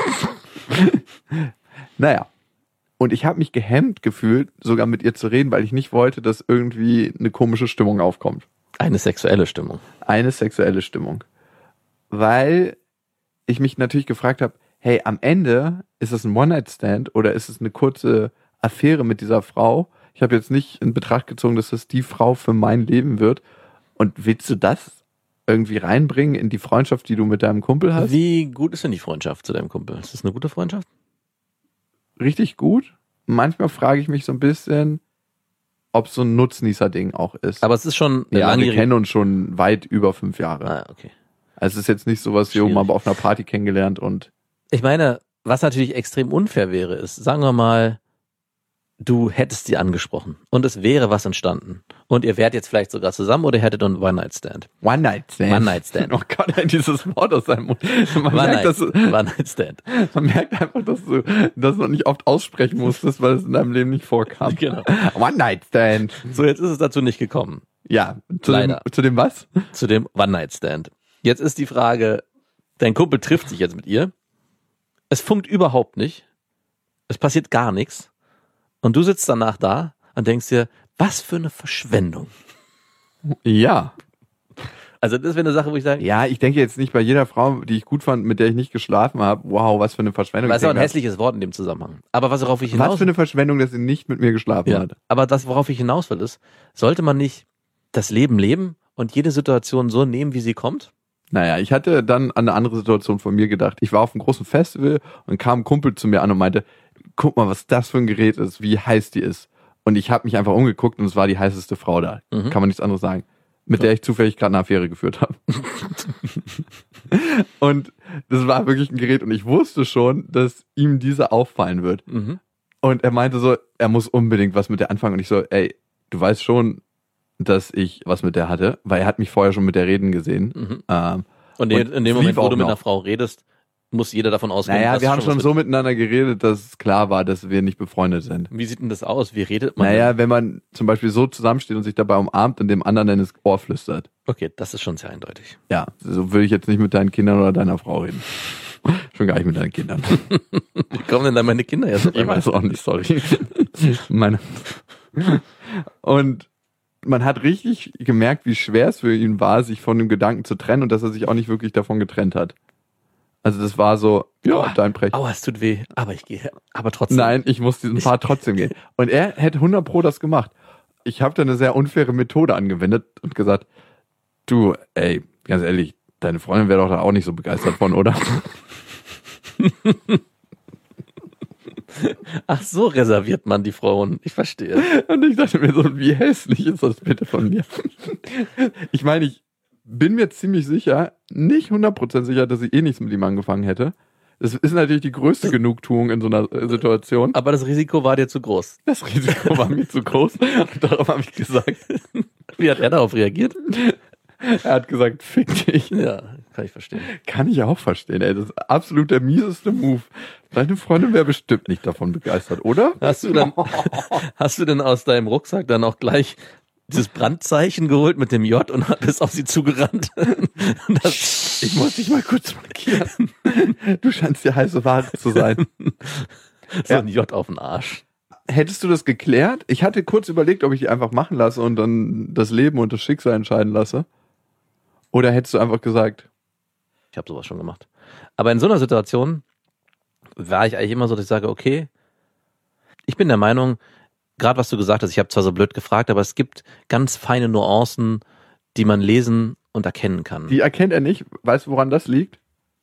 Naja. Und ich habe mich gehemmt gefühlt, sogar mit ihr zu reden, weil ich nicht wollte, dass irgendwie eine komische Stimmung aufkommt. Eine sexuelle Stimmung. Eine sexuelle Stimmung. Weil ich mich natürlich gefragt habe, hey, am Ende ist es ein One-Night-Stand oder ist es eine kurze Affäre mit dieser Frau? Ich habe jetzt nicht in Betracht gezogen, dass das die Frau für mein Leben wird. Und willst du das irgendwie reinbringen in die Freundschaft, die du mit deinem Kumpel hast? Wie gut ist denn die Freundschaft zu deinem Kumpel? Ist das eine gute Freundschaft? Richtig gut. Manchmal frage ich mich so ein bisschen, ob es so ein Nutznießer-Ding auch ist. Aber es ist schon eine ja, wir langjährige... kennen uns schon weit über fünf Jahre. Ah, okay. Also es ist jetzt nicht sowas, wir haben Schwierig. aber auf einer Party kennengelernt und Ich meine, was natürlich extrem unfair wäre, ist, sagen wir mal, du hättest sie angesprochen und es wäre was entstanden. Und ihr wärt jetzt vielleicht sogar zusammen oder ihr hättet einen One-Night-Stand. One-Night-Stand. One-Night-Stand. Oh Gott, dieses Wort aus seinem Mund. Man, merkt, dass, One-Night-Stand. Man merkt einfach, dass du das noch nicht oft aussprechen musstest, weil es in deinem Leben nicht vorkam. Genau. One-Night-Stand. So, jetzt ist es dazu nicht gekommen. Ja, zu dem, zu dem was? Zu dem One-Night-Stand. Jetzt ist die Frage, dein Kumpel trifft sich jetzt mit ihr. Es funkt überhaupt nicht. Es passiert gar nichts. Und du sitzt danach da und denkst dir, was für eine Verschwendung. Ja. Also das wäre eine Sache, wo ich sage, Ja, ich denke jetzt nicht bei jeder Frau, die ich gut fand, mit der ich nicht geschlafen habe, wow, was für eine Verschwendung. das ist auch ein denke, hässliches Wort in dem Zusammenhang. Aber was worauf ich hinaus was für eine Verschwendung, dass sie nicht mit mir geschlafen ja, hat. aber das, worauf ich hinaus will, ist, sollte man nicht das Leben leben und jede Situation so nehmen, wie sie kommt? Naja, ich hatte dann an eine andere Situation von mir gedacht. Ich war auf einem großen Festival und kam ein Kumpel zu mir an und meinte, guck mal, was das für ein Gerät ist, wie heiß die ist. Und ich habe mich einfach umgeguckt und es war die heißeste Frau da. Mhm. Kann man nichts anderes sagen. Mit ja. der ich zufällig gerade eine Affäre geführt habe. Und das war wirklich ein Gerät und ich wusste schon, dass ihm diese auffallen wird. Mhm. Und er meinte so, er muss unbedingt was mit der anfangen. Und ich so, ey, du weißt schon, dass ich was mit der hatte, weil er hat mich vorher schon mit der reden gesehen. Mhm. Ähm, und, in, in dem Moment, wo du mit einer Frau redest, muss jeder davon ausgehen, naja, dass wir haben schon schon so miteinander geredet, dass es klar war, dass wir nicht befreundet sind. Wie sieht denn das aus? Wie redet man? Naja, denn? Wenn man zum Beispiel so zusammensteht und sich dabei umarmt und dem anderen dann ins Ohr flüstert. Okay, das ist schon sehr eindeutig. Ja, so würde ich jetzt nicht mit deinen Kindern oder deiner Frau reden. Schon gar nicht mit deinen Kindern. Wie kommen denn da meine Kinder jetzt? Ich weiß auch nicht, sorry. Meine. Und man hat richtig gemerkt, wie schwer es für ihn war, sich von dem Gedanken zu trennen und dass er sich auch nicht wirklich davon getrennt hat. Also das war so, ja, aua, dein Pech. Aua, es tut weh, aber ich gehe, aber trotzdem. Nein, ich muss diesen Part trotzdem gehen. Und er hätte hundert Pro das gemacht. Ich habe da eine sehr unfaire Methode angewendet und gesagt, du, ey, ganz ehrlich, deine Freundin wäre doch da auch nicht so begeistert von, oder? Ach so, reserviert man die Frauen. Ich verstehe. Und ich dachte mir so, wie hässlich ist das bitte von mir? Ich meine, ich bin mir ziemlich sicher, nicht hundert Prozent sicher, dass ich eh nichts mit ihm angefangen hätte. Das ist natürlich die größte Genugtuung in so einer Situation. Aber das Risiko war dir zu groß. Das Risiko war mir zu groß. Und darauf habe ich gesagt. Wie hat er darauf reagiert? Er hat gesagt, fick dich. Ja, kann ich verstehen. Kann ich auch verstehen, ey. Das ist absolut der mieseste Move. Deine Freundin wäre bestimmt nicht davon begeistert, oder? Hast du dann, hast du denn aus deinem Rucksack dann auch gleich dieses Brandzeichen geholt mit dem J und bist auf sie zugerannt? Das, ich muss dich mal kurz markieren. Du scheinst die heiße Ware zu sein. So ein J auf den Arsch. Hättest du das geklärt? Ich hatte kurz überlegt, ob ich die einfach machen lasse und dann das Leben und das Schicksal entscheiden lasse. Oder hättest du einfach gesagt? Ich habe sowas schon gemacht. Aber in so einer Situation war ich eigentlich immer so, dass ich sage, okay, ich bin der Meinung, gerade was du gesagt hast, ich habe zwar so blöd gefragt, aber es gibt ganz feine Nuancen, die man lesen und erkennen kann. Die erkennt er nicht. Weißt du, woran das liegt?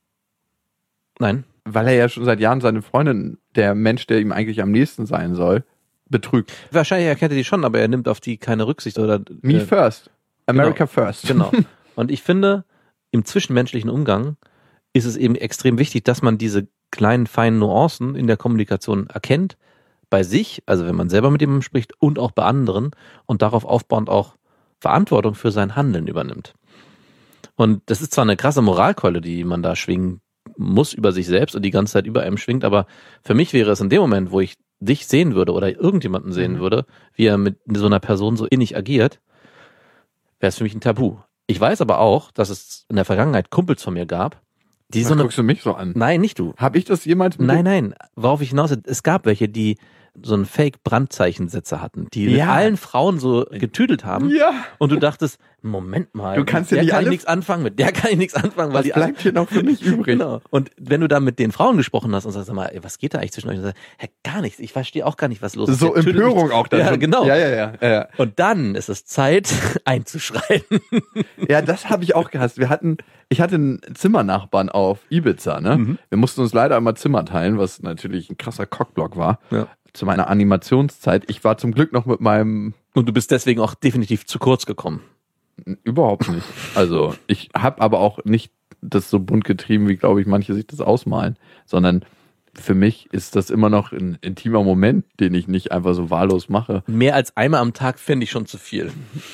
Nein. Weil er ja schon seit Jahren seine Freundin, der Mensch, der ihm eigentlich am nächsten sein soll, betrügt. Wahrscheinlich erkennt er die schon, aber er nimmt auf die keine Rücksicht. Oder Me äh, first. America genau, first. Genau. Und ich finde, im zwischenmenschlichen Umgang ist es eben extrem wichtig, dass man diese kleinen, feinen Nuancen in der Kommunikation erkennt, bei sich, also wenn man selber mit jemandem spricht und auch bei anderen und darauf aufbauend auch Verantwortung für sein Handeln übernimmt. Und das ist zwar eine krasse Moralkeule, die man da schwingen muss über sich selbst und die ganze Zeit über einem schwingt, aber für mich wäre es in dem Moment, wo ich dich sehen würde oder irgendjemanden sehen mhm. würde, wie er mit so einer Person so innig agiert, wäre es für mich ein Tabu. Ich weiß aber auch, dass es in der Vergangenheit Kumpels von mir gab, die Was so eine... guckst du mich so an? Nein, nicht du. Habe ich das jemals mit Nein, nein. Worauf ich hinaus will, es gab welche, die so einen Fake-Brandzeichensitzer hatten, die ja. mit allen Frauen so getüdelt haben. Ja. Und du dachtest, Moment mal, du kannst mit ja der nicht kann ich alle... nichts anfangen, mit der kann ich nichts anfangen. Weil was die bleibt alle... hier noch für mich übrig? Genau. Und wenn du da mit den Frauen gesprochen hast und sagst, sag mal, ey, was geht da eigentlich zwischen euch? Und sagst, hey, gar nichts, ich verstehe auch gar nicht, was los ist. So Empörung auch da. Ja, genau. Ja, ja, ja, ja. Und dann ist es Zeit, einzuschreiten. Ja, das habe ich auch gehasst. Wir hatten, ich hatte einen Zimmernachbarn auf Ibiza, ne? Mhm. Wir mussten uns leider einmal Zimmer teilen, was natürlich ein krasser Cockblock war. Ja. Zu meiner Animationszeit. Ich war zum Glück noch mit meinem... Und du bist deswegen auch definitiv zu kurz gekommen. Überhaupt nicht. Also ich habe aber auch nicht das so bunt getrieben, wie, glaube ich, manche sich das ausmalen, sondern für mich ist das immer noch ein intimer Moment, den ich nicht einfach so wahllos mache. Mehr als einmal am Tag finde ich schon zu viel.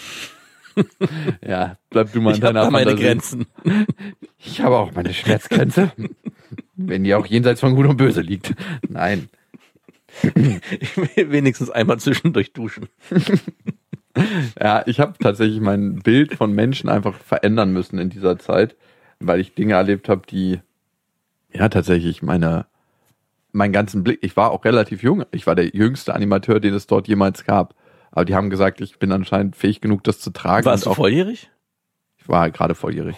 Ja, bleib du mal in Ich habe deiner da meine Fantasie. Grenzen. Ich habe auch meine Schmerzgrenze. Wenn die auch jenseits von Gut und Böse liegt. Nein. Ich will wenigstens einmal zwischendurch duschen. Ja, ich habe tatsächlich mein Bild von Menschen einfach verändern müssen in dieser Zeit, weil ich Dinge erlebt habe, die, ja, tatsächlich meine, meinen ganzen Blick, ich war auch relativ jung, ich war der jüngste Animateur, den es dort jemals gab, aber die haben gesagt, ich bin anscheinend fähig genug, das zu tragen. Warst du auch, volljährig? Ich war gerade volljährig.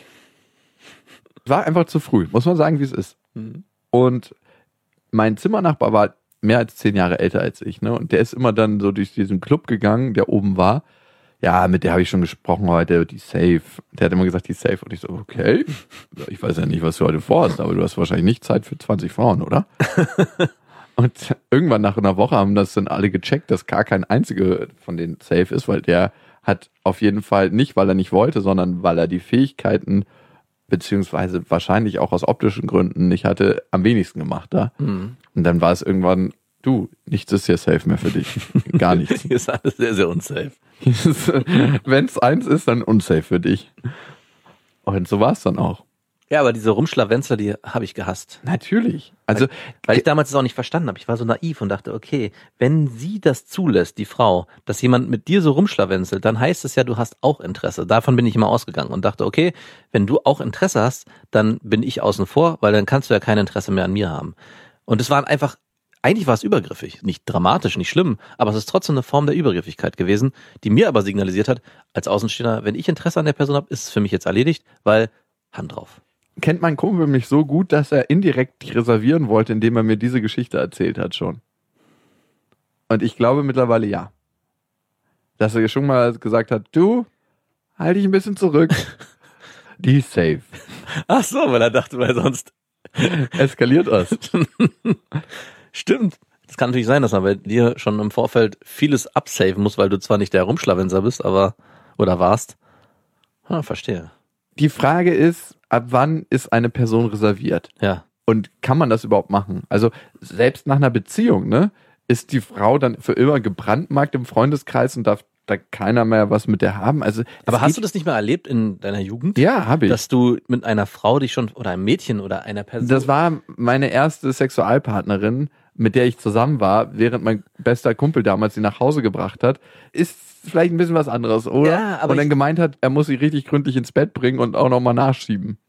Es war einfach zu früh, muss man sagen, wie es ist. Mhm. Und mein Zimmernachbar war mehr als zehn Jahre älter als ich, ne? Und der ist immer dann so durch diesen Club gegangen, der oben war. Ja, mit der habe ich schon gesprochen heute, die Safe. Der hat immer gesagt, die Safe. Und ich so, okay. Ich weiß ja nicht, was du heute vorhast, aber du hast wahrscheinlich nicht Zeit für zwanzig Frauen, oder? Und irgendwann nach einer Woche haben das dann alle gecheckt, dass gar kein einziger von denen safe ist, weil der hat auf jeden Fall nicht, weil er nicht wollte, sondern weil er die Fähigkeiten beziehungsweise wahrscheinlich auch aus optischen Gründen nicht hatte, am wenigsten gemacht da. Mhm. Und dann war es irgendwann, du, nichts ist hier safe mehr für dich. Gar nichts. Hier ist alles sehr, sehr unsafe. Wenn es eins ist, dann unsafe für dich. Und so war es dann auch. Ja, aber diese Rumschlawenzler, die habe ich gehasst. Natürlich. Also, weil, weil ich damals das auch nicht verstanden habe. Ich war so naiv und dachte, okay, wenn sie das zulässt, die Frau, dass jemand mit dir so rumschlawenzelt, dann heißt es ja, du hast auch Interesse. Davon bin ich immer ausgegangen und dachte, okay, wenn du auch Interesse hast, dann bin ich außen vor, weil dann kannst du ja kein Interesse mehr an mir haben. Und es waren einfach, eigentlich war es übergriffig. Nicht dramatisch, nicht schlimm, aber es ist trotzdem eine Form der Übergriffigkeit gewesen, die mir aber signalisiert hat, als Außenstehender, wenn ich Interesse an der Person habe, ist es für mich jetzt erledigt, weil Hand drauf. Kennt mein Kumpel mich so gut, dass er indirekt dich reservieren wollte, indem er mir diese Geschichte erzählt hat schon. Und ich glaube mittlerweile ja. Dass er schon mal gesagt hat, du, halt dich ein bisschen zurück. Die ist safe. Ach so, weil er dachte, weil sonst eskaliert das. Stimmt. Es kann natürlich sein, dass man bei dir schon im Vorfeld vieles absaven muss, weil du zwar nicht der Rumschlawenser bist, aber, oder warst. Ah, verstehe. Die Frage ist, ab wann ist eine Person reserviert? Ja. Und kann man das überhaupt machen? Also selbst nach einer Beziehung, ne, ist die Frau dann für immer gebrandmarkt im Freundeskreis und darf da keiner mehr was mit der haben? Also, aber hast du das nicht mal erlebt in deiner Jugend? Ja, habe ich. Dass du mit einer Frau dich schon, oder einem Mädchen oder einer Person... Das war meine erste Sexualpartnerin, mit der ich zusammen war, während mein bester Kumpel damals sie nach Hause gebracht hat. Ist vielleicht ein bisschen was anderes, oder? Ja, aber und dann gemeint hat, er muss sie richtig gründlich ins Bett bringen und auch nochmal nachschieben.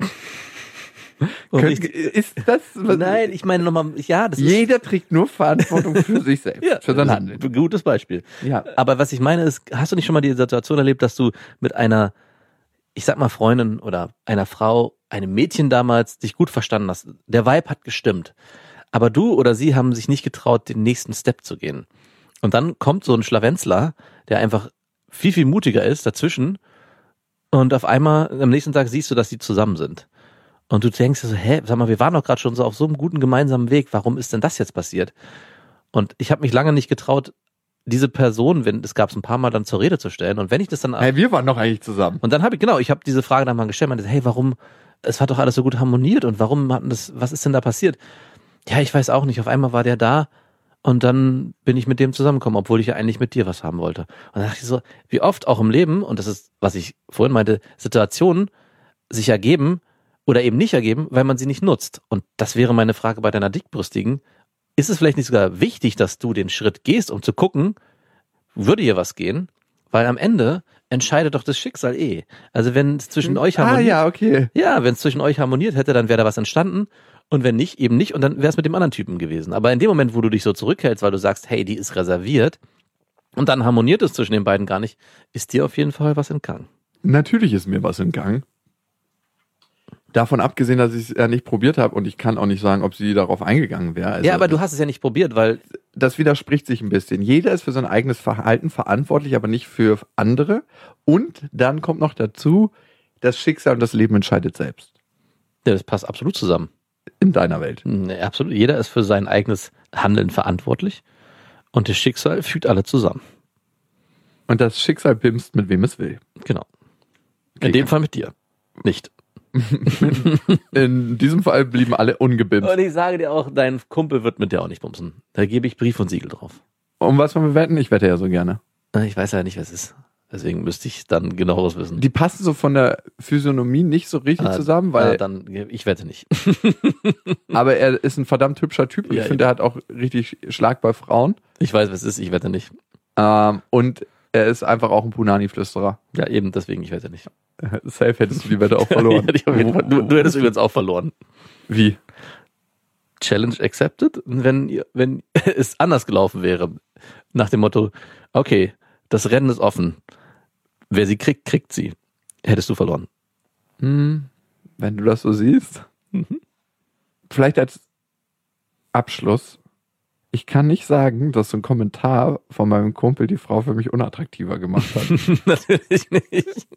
Könnt, ist das... Was Nein, ich meine nochmal, ja, das ist... Jeder trägt nur Verantwortung für sich selbst, ja, für sein Handeln. Ein gutes Beispiel. Ja. Aber was ich meine ist, hast du nicht schon mal die Situation erlebt, dass du mit einer, ich sag mal Freundin oder einer Frau, einem Mädchen damals dich gut verstanden hast? Der Vibe hat gestimmt. Aber du oder sie haben sich nicht getraut, den nächsten Step zu gehen. Und dann kommt so ein Schlawenzler, der einfach viel, viel mutiger ist dazwischen. Und auf einmal, am nächsten Tag siehst du, dass die zusammen sind. Und du denkst so, hä, sag mal, wir waren doch gerade schon so auf so einem guten gemeinsamen Weg. Warum ist denn das jetzt passiert? Und ich habe mich lange nicht getraut, diese Person, wenn es gab es ein paar Mal dann zur Rede zu stellen. Und wenn ich das dann... Hey, wir waren doch eigentlich zusammen. Und dann habe ich, genau, ich habe diese Frage dann mal gestellt, meinte, hey, warum, es hat doch alles so gut harmoniert und warum hat das, was ist denn da passiert? Ja, ich weiß auch nicht, auf einmal war der da und dann bin ich mit dem zusammengekommen, obwohl ich ja eigentlich mit dir was haben wollte. Und dann dachte ich so, wie oft auch im Leben, und das ist, was ich vorhin meinte, Situationen sich ergeben oder eben nicht ergeben, weil man sie nicht nutzt. Und das wäre meine Frage bei deiner Dickbrüstigen. Ist es vielleicht nicht sogar wichtig, dass du den Schritt gehst, um zu gucken, würde hier was gehen? Weil am Ende entscheidet doch das Schicksal eh. Also wenn es zwischen euch harmoniert. Ah ja, okay. Ja, wenn es zwischen euch harmoniert hätte, dann wäre da was entstanden. Und wenn nicht, eben nicht. Und dann wäre es mit dem anderen Typen gewesen. Aber in dem Moment, wo du dich so zurückhältst, weil du sagst, hey, die ist reserviert, und dann harmoniert es zwischen den beiden gar nicht, ist dir auf jeden Fall was entgangen. Natürlich ist mir was entgangen. Davon abgesehen, dass ich es ja nicht probiert habe und ich kann auch nicht sagen, ob sie darauf eingegangen wäre. Also ja, aber du hast es ja nicht probiert, weil... Das widerspricht sich ein bisschen. Jeder ist für sein eigenes Verhalten verantwortlich, aber nicht für andere. Und dann kommt noch dazu, das Schicksal und das Leben entscheidet selbst. Ja, das passt absolut zusammen. In deiner Welt. Nee, absolut. Jeder ist für sein eigenes Handeln verantwortlich und das Schicksal fügt alle zusammen. Und das Schicksal pimpst, mit wem es will. Genau. Okay. In dem Fall mit dir. Nicht. In diesem Fall blieben alle ungebimst. Und ich sage dir auch, dein Kumpel wird mit dir auch nicht bumsen. Da gebe ich Brief und Siegel drauf. Um was wollen wir wetten? Ich wette ja so gerne. Ich weiß ja nicht, was es ist. Deswegen müsste ich dann genaueres wissen. Die passen so von der Physiognomie nicht so richtig ah, zusammen, weil. Ah, dann, ich wette nicht. Aber er ist ein verdammt hübscher Typ und Ja, ich finde, er hat auch richtig Schlag bei Frauen. Ich weiß, was es ist, ich wette nicht. Ähm, und er ist einfach auch ein Punani-Flüsterer. Ja, eben, deswegen, ich wette nicht. Safe hättest du die Wette auch verloren. Ja, ich auf jeden Fall. Du, du hättest übrigens auch verloren. Wie? Challenge accepted? Wenn, ihr- wenn es anders gelaufen wäre, nach dem Motto, okay, das Rennen ist offen. Wer sie kriegt, kriegt sie. Hättest du verloren. Hm, wenn du das so siehst. Mhm. Vielleicht als Abschluss. Ich kann nicht sagen, dass so ein Kommentar von meinem Kumpel die Frau für mich unattraktiver gemacht hat. Natürlich nicht.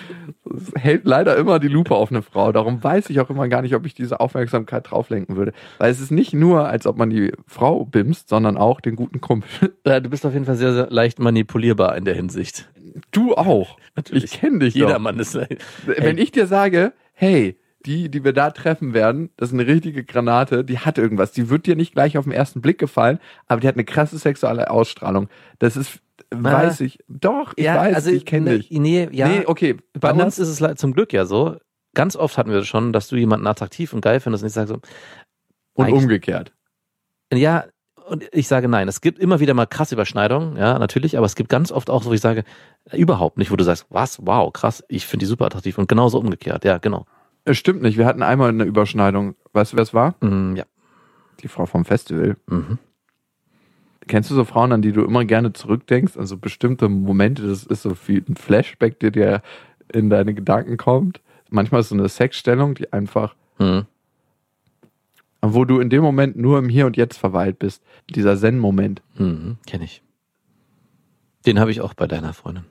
Es hält leider immer die Lupe auf eine Frau. Darum weiß ich auch immer gar nicht, ob ich diese Aufmerksamkeit drauflenken würde. Weil es ist nicht nur, als ob man die Frau bimst, sondern auch den guten Kumpel. Ja, du bist auf jeden Fall sehr, sehr leicht manipulierbar in der Hinsicht. Du auch. Natürlich. Ich kenne dich Jeder doch. Mann ist leicht. Wenn ich dir sage, hey, die, die wir da treffen werden, das ist eine richtige Granate, die hat irgendwas. Die wird dir nicht gleich auf den ersten Blick gefallen, aber die hat eine krasse sexuelle Ausstrahlung. Das ist, weiß ich. Doch, ich weiß, ich kenne ne, dich. Nee, ja. Nee, okay. Bei anders. uns ist es le- zum Glück ja so. Ganz oft hatten wir schon, dass du jemanden attraktiv und geil findest und ich sage so, Und eigentlich- umgekehrt. ja, und ich sage nein. Es gibt immer wieder mal krasse Überschneidungen, ja, natürlich, aber es gibt ganz oft auch so, wo ich sage, überhaupt nicht, wo du sagst, was, wow, krass, ich finde die super attraktiv und genauso umgekehrt, ja, genau. Es stimmt nicht, wir hatten einmal eine Überschneidung. Weißt du, wer es war? Mm, ja. Die Frau vom Festival. Mhm. Kennst du so Frauen, an die du immer gerne zurückdenkst? Also bestimmte Momente, das ist so wie ein Flashback, der dir in deine Gedanken kommt. Manchmal ist so eine Sexstellung, die einfach, Mhm. wo du in dem Moment nur im Hier und Jetzt verweilt bist. Dieser Zen-Moment. Mhm. Kenn ich. Den habe ich auch bei deiner Freundin.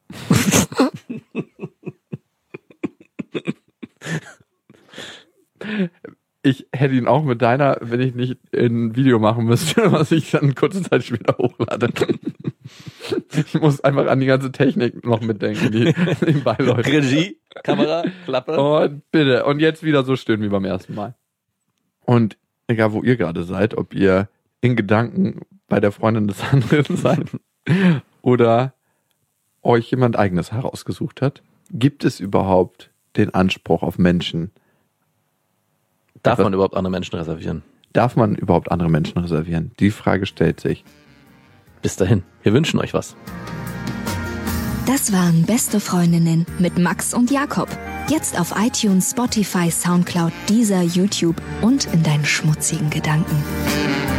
Ich hätte ihn auch mit deiner, wenn ich nicht ein Video machen müsste, was ich dann kurze Zeit später hochlade. Ich muss einfach an die ganze Technik noch mitdenken, die nebenbei läuft. Regie, Kamera, Klappe. Und bitte, und jetzt wieder so still wie beim ersten Mal. Und egal, wo ihr gerade seid, ob ihr in Gedanken bei der Freundin des anderen seid oder euch jemand Eigenes herausgesucht hat, gibt es überhaupt den Anspruch auf Menschen? Darf man überhaupt andere Menschen reservieren? Darf man überhaupt andere Menschen reservieren? Die Frage stellt sich. Bis dahin, wir wünschen euch was. Das waren Beste Freundinnen mit Max und Jakob. Jetzt auf iTunes, Spotify, Soundcloud, Deezer, YouTube und in deinen schmutzigen Gedanken.